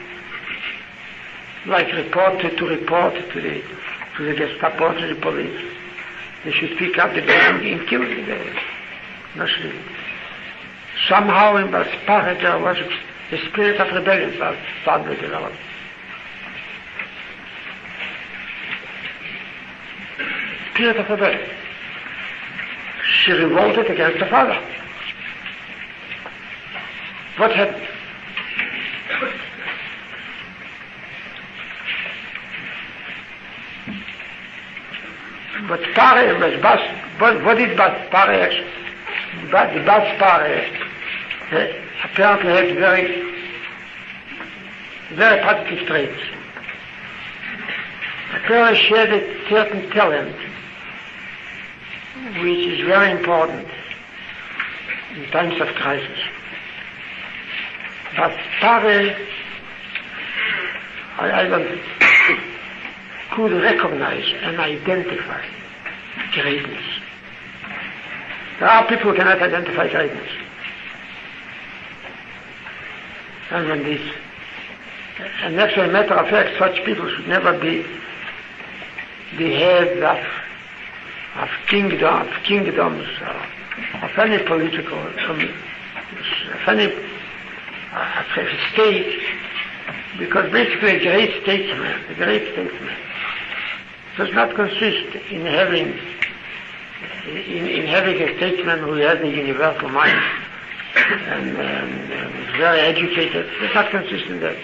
like reported to the Gestapo, to the police. They should pick up the baby and kill the baby. Somehow in Parei there was the spirit of rebellion started to develop. Spirit of rebellion. She revolted against the father. What happened? But Parei was what did Parei actually? The Bas Parei apparently had very, very positive traits. Apparently she had a certain talent, which is very important in times of crisis. But Parei, could recognize and identify greatness. There are people who cannot identify greatness. And when this, and actually, matter of fact, such people should never be the heads of kingdoms, of any political, of any state, because basically a great statesman does not consist in having a statesman who has a universal mind and is very educated. It does not consist in that.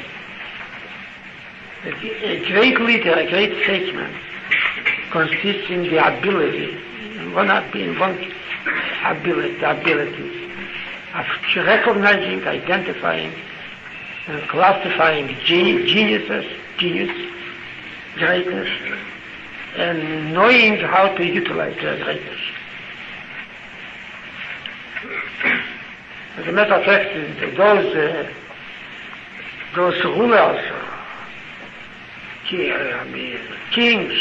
A great leader, a great statesman, consists in the ability of recognizing, identifying, and classifying genius, greatness, and knowing how to utilize their greatness. As a matter of fact, those rulers, kings,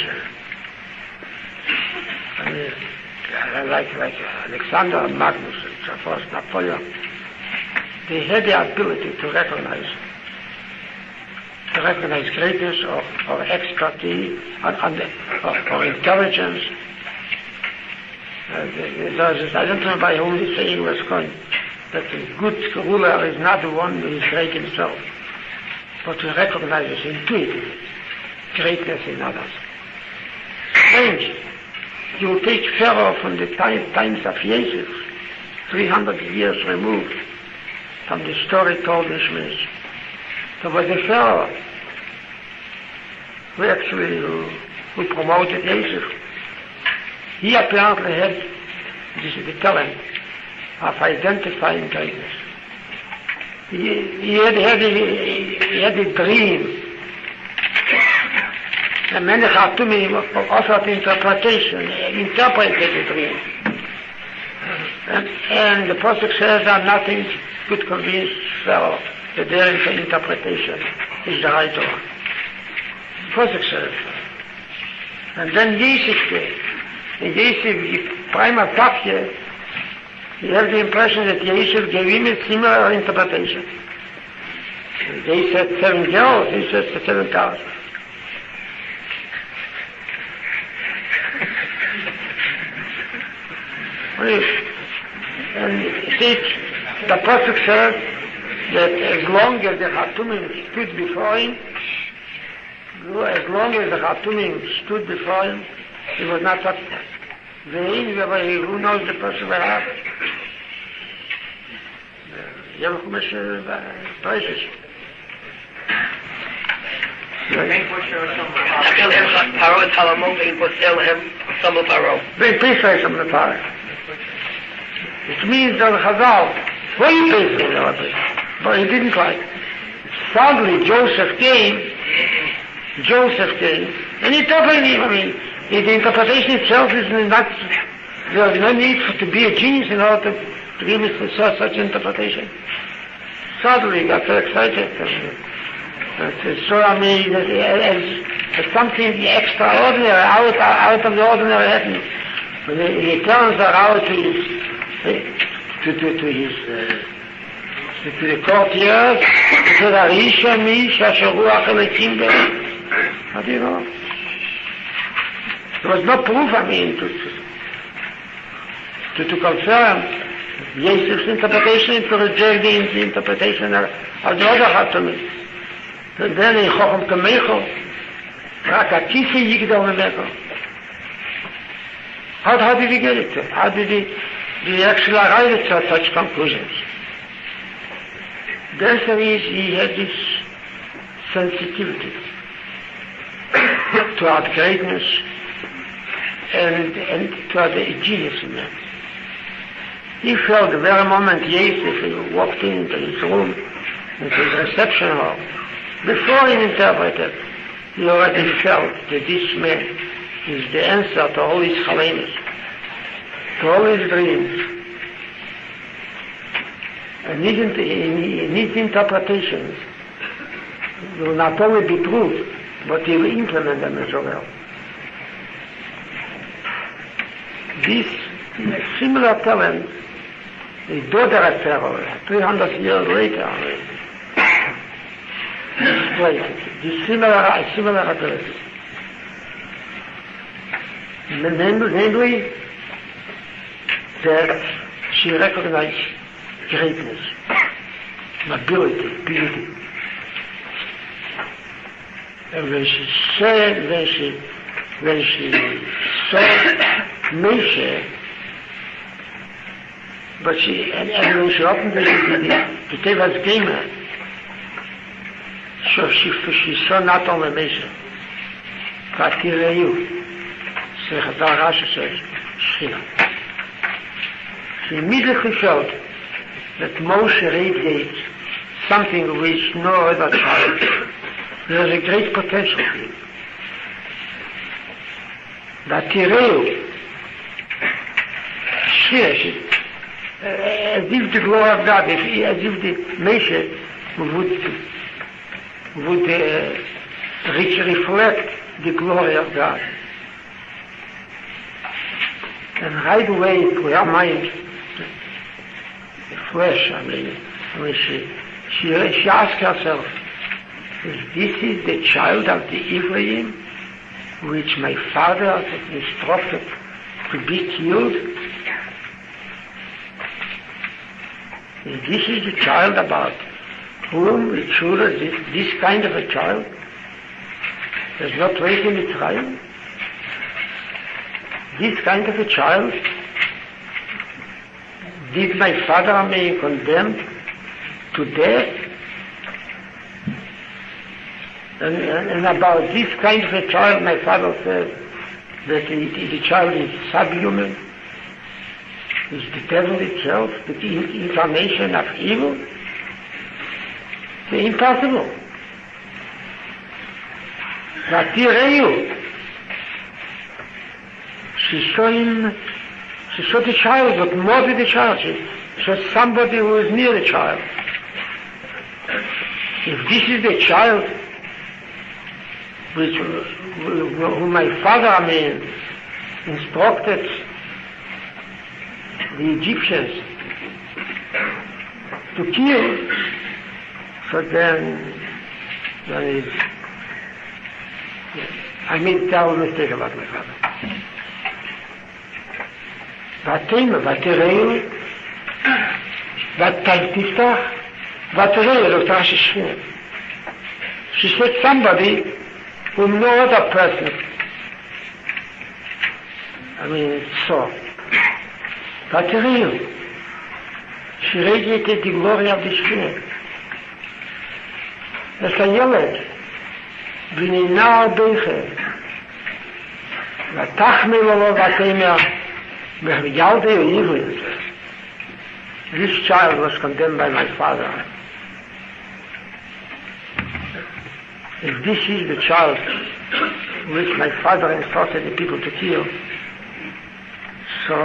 like Alexander Magnus and so forth, Napoleon, they had the ability to recognize greatness or expertise or intelligence. I don't know by whom the saying was coined, that a good ruler is not the one who is great himself, but who recognizes intuitively greatness in others. Strange. You will take Pharaoh from the times of Jesus, 300 years removed from the story told in Shmish. There was a Pharaoh who promoted Jesus. He apparently had the talent of identifying greatness. He had a dream. And many Khatumi offered interpretation, interpreted the dream. And the Prophet says that nothing could convince Pharaoh that their interpretation is the right one. The Prophet says. And then Yosef came. And Yosef, prima facie, you have the impression that Yosef gave him a similar interpretation. They said 7 girls, he said 7 cows. And the Prophet said that as long as the Khatumim stood before him, he was not satisfied. Who knows the person will have? Please say some of the Torah. It means that Chazal, what do you say? But he didn't like. Suddenly Joseph came, and he interpreted him. I mean, the interpretation itself is not, there is no need to be a genius in order to give us such interpretation. Suddenly he got so excited. So, I mean, as something extraordinary, out of the ordinary happened. He turns around to to the courtiers, to the Risha, Misha, Sharuach, Elekim, how do you know? There was no proof, to confirm Jesus' interpretation, to reject the interpretation of the other Hatamis. And then in Chochem Kamecho, Rak HaKisi Yigdal Nemecho. How did he get it? How did he actually arrive at such conclusions? The answer is he had this sensitivity toward greatness and toward the genius in man. He felt the very moment Jesus walked into his room, into his reception hall, before he interpreted, he already felt that this man is the answer to all his chalemus, to all his dreams. And his interpretations will not only be true, but he will implement them as well. This similar talent, the daughter of Pharaoh, 300 years later, displayed this similar ability. Namely, that she recognized greatness, nobility, beauty. And when she saw Moshe, but and when she opened the Tevas Gemer, so she saw not only Moshe, but Tireyu. So Rashi says, Shechina. She immediately felt that Moshe radiates something which no other child. There is a great potential for him. That Tireu, as if the glory of God, as if the Moshe would reflect the glory of God. And right away to her mind, the flesh, when she asked herself, this is the child of the Ephraim, which my father instructed to be killed? And this is the child about whom the children, this kind of a child, does not raise in Mitzrayim? This kind of a child, did my father be condemned to death? And about this kind of a child, my father says that the child is subhuman, is the devil itself, the incarnation of evil. It's impossible. But she saw the child, but more than the child. She saw somebody who was near the child. If this is the child whom my father, instructed the Egyptians to kill, so then I made a terrible mistake about my father. ותראו, ותפתח, ותראו לאותה ששכינה. She said somebody whom no other person, saw. ותראו, she radiated the glory of the Shekhinah. as a ילד, ונער ביכר, ותחמל לו ותאמר, ילדי Hebrews. This child was condemned by my father. If this is the child which my father instructed the people to kill, so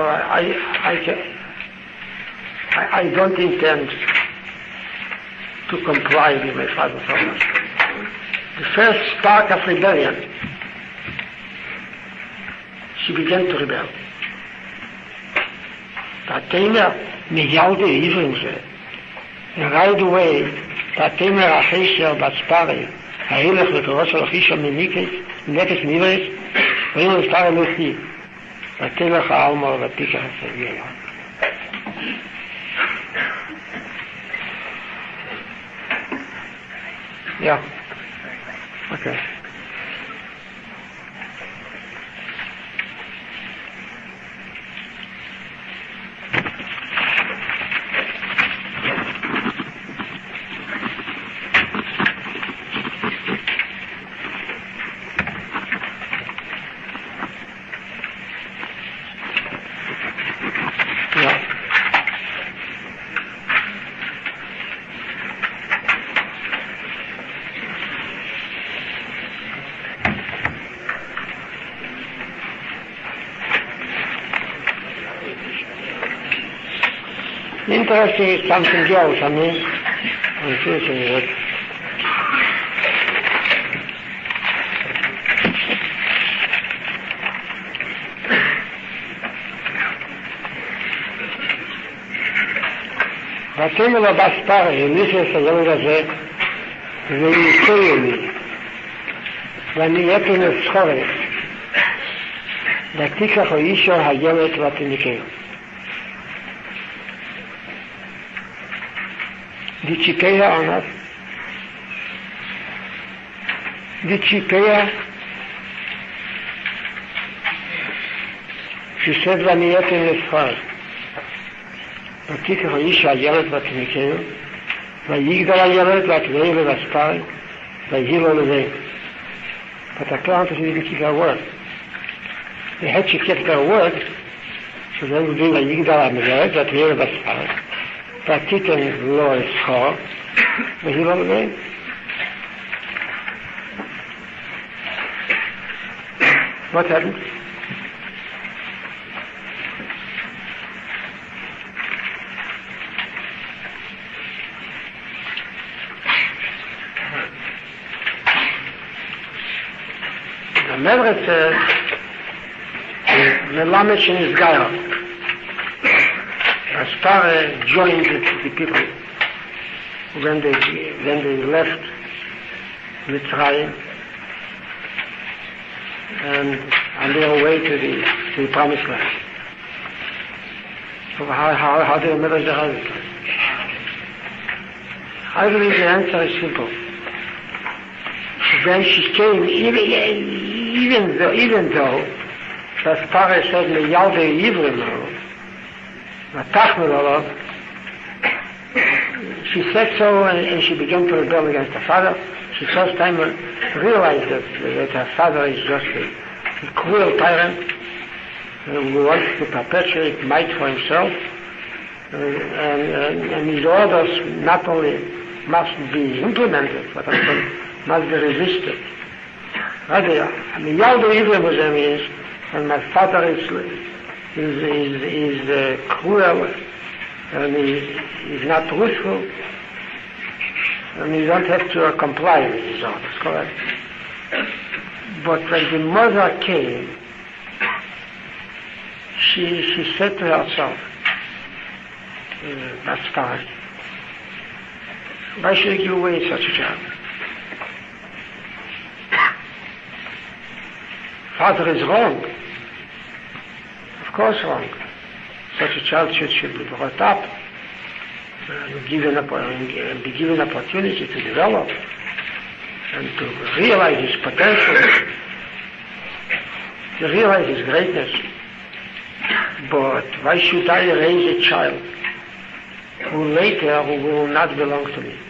I don't intend to comply with my father's orders. The first spark of rebellion, she began to rebel. Tatemer Miyalde Ivrimse. And right away, Tatemer Achesher Batspare, Hailech Lekorosel Achisha Menikes, Nekes Nivres, Rimel Stare Luchi, Tatemer Almor Vatika Hasavia. Yeah. Okay. Interesting is something else, I mean, I'm thinking that Vatemu lo Baspare, mislio se zove הזה, וייצאו לי, ואני אתן את ותיקח אישו הילד ותניקהו. Die Chikea Anat. Die Chikea, she said, Vaniyat in Esfar. Vatikach Isha Yelet Vatnikeu, Vayigdal Yelet Vatvele Vaspar, Vayhilo Levei. But I can't really keep her word. They had she kept her word, so they would do Vayigdal Yelet Vatvele Vaspar. Pratiken lo Esfar, Vayhilo Levei. What happened? The Medrash says, Melamed in his Gaia, Aspare joined the people when they left Mitzrayim and on their way to the promised land. So how did the Medrash have it? I believe the answer is simple. When she came, even though the Torah said me Yalde Yivrim, she said so and she began to rebel against her father. She first time realized that her father is just a cruel tyrant who wants to perpetuate might for himself, and his orders not only must be implemented, but also must be resisted. Yaldo Yivrim means when my father is cruel and is not truthful, and you don't have to comply with his orders, correct? But when the mother came, she said to herself, that's fine. Why should I give away such a child? Father is wrong. Of course wrong. Such a child should be brought up and be given opportunity to develop and to realize his potential, to realize his greatness. But why should I raise a child who later will not belong to me?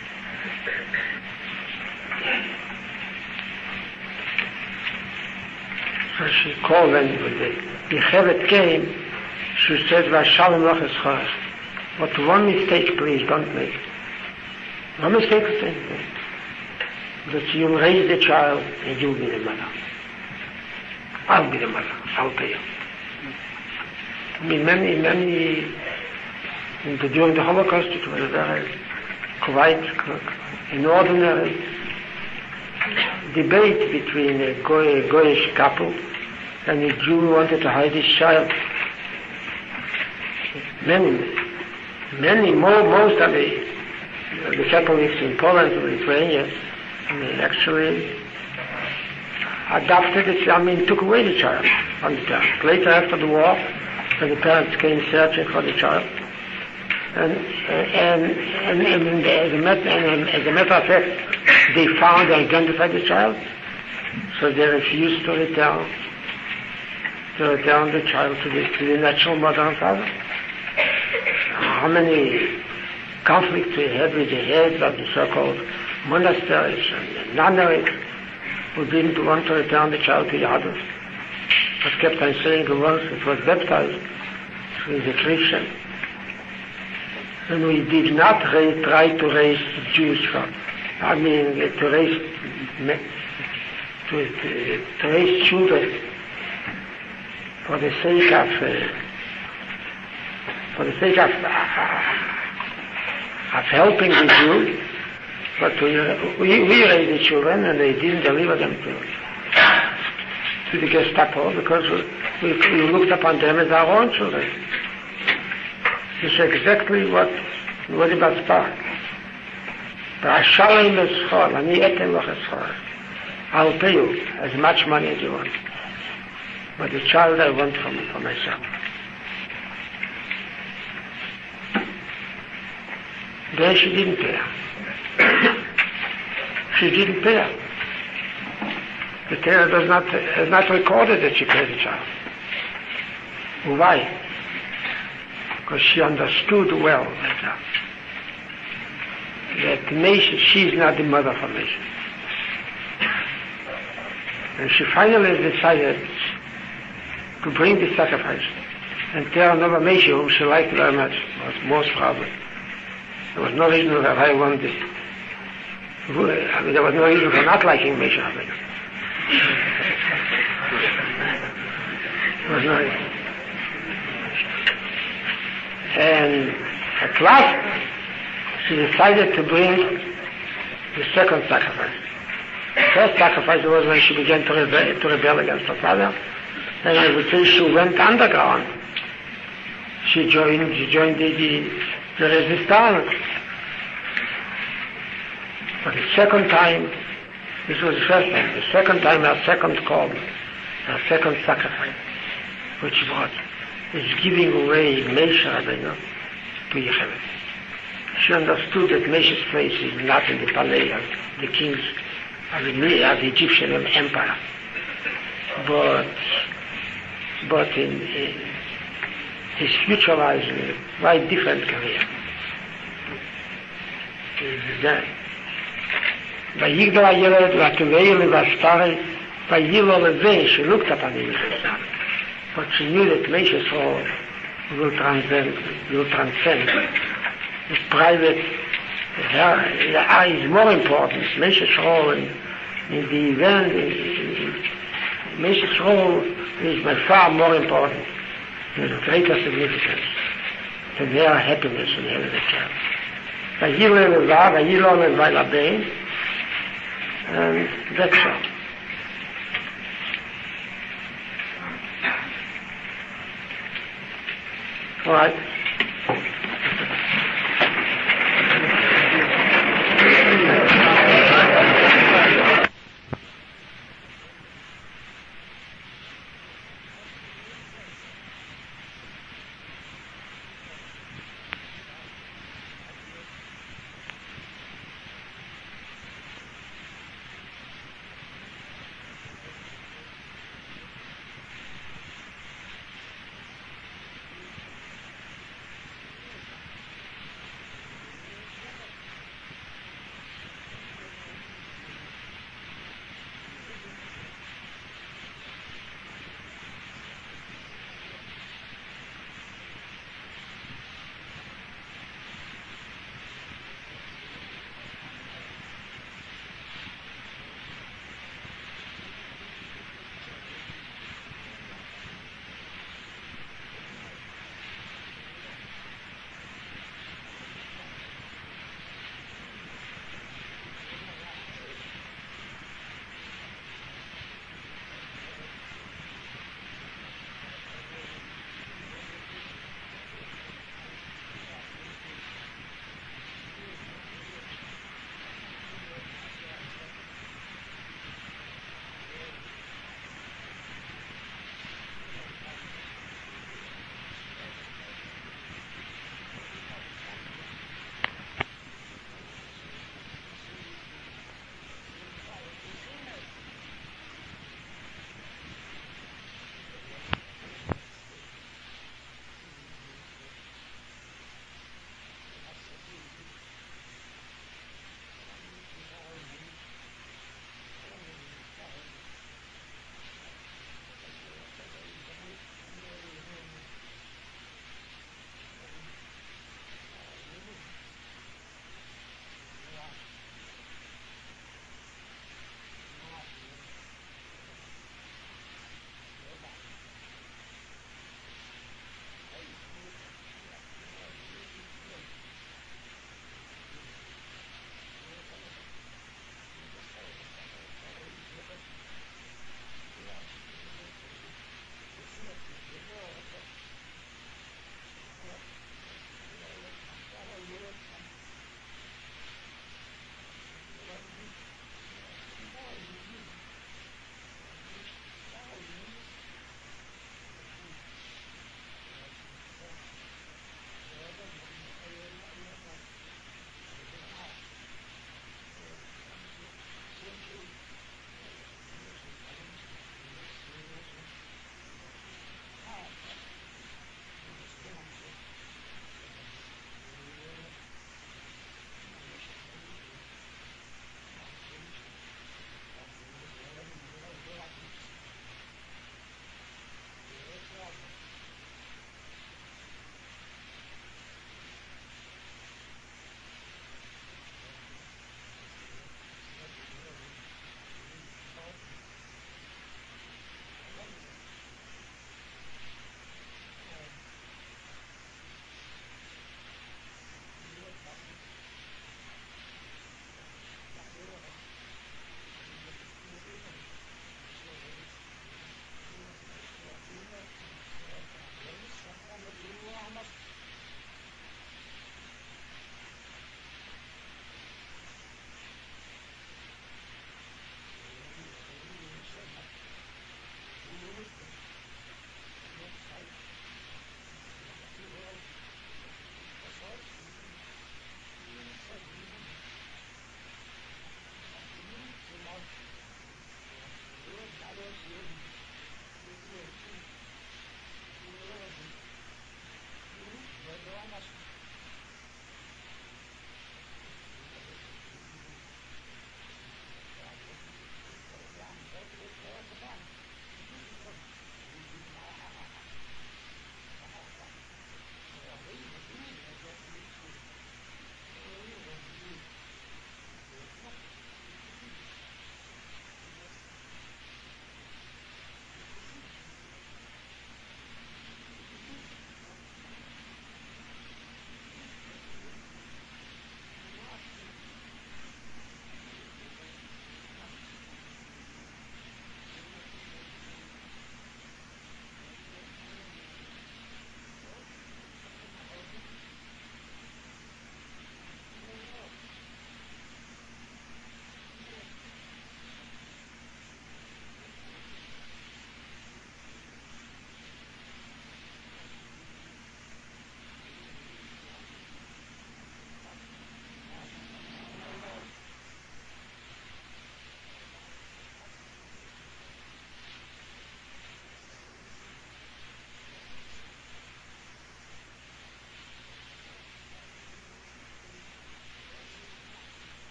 So she called when the Chevet came, she said, Vashalom Lach Eschar. But one mistake, please, don't make. One mistake, that you'll raise the child and you'll be the mother. I'll be the mother. I'll pay you. During the Holocaust, it was a very quite an ordinary debate between a Goyish couple and a Jew who wanted to hide his child. most of the Catholics in Poland or Lithuania actually adopted it, took away the child from the parents. Later, after the war, when the parents came searching for the child, and as a matter of fact, they found and identified the child, so they refused to return the child to the natural mother and father. How many conflicts we had with the heads of the so-called monasteries and nunneries who didn't want to return the child to Yadus, but kept on saying the ones that was baptized with a Christian. And we did not try to raise Jewish to raise children for the sake of helping the Jews, but we raised the children and they didn't deliver them to the Gestapo because we looked upon them as our own children. This is exactly what about Spark. I'll pay you as much money as you want. But the child I want for myself. Then she didn't pay her. She didn't pay her. The Torah has not recorded that she paid the child. Why? Because she understood well that Meshach, she is not the mother for Meshach. And she finally decided to bring the sacrifice and tell another Meshach whom she liked very much, was most probably. There was no reason that I wanted this. There was no reason for not liking Meshach. There was no reason. And at last, she decided to bring the second sacrifice. The first sacrifice was when she began to rebel against her father. And I would say she went underground. She joined the resistance. But the second time, this was the first time, the second time her second call, her second sacrifice, which was is giving away Moshe Rabbeinu to Yocheved. She understood that Meshach's place is not in the palais of the kings of the Egyptian empire, but in his future lies in a quite different career. Vayigdal HaYeled v'Atuveil v'Aspare Vayilo Levei, she looked upon him, but she knew that Meshach's role will transcend the private. The eye is more important. Meshach's role in the event, Meshach's role is by far more important, has greater significance than their happiness in having a child. Vayilo Leva, Vayilo Leva Labein, and that's all. All right.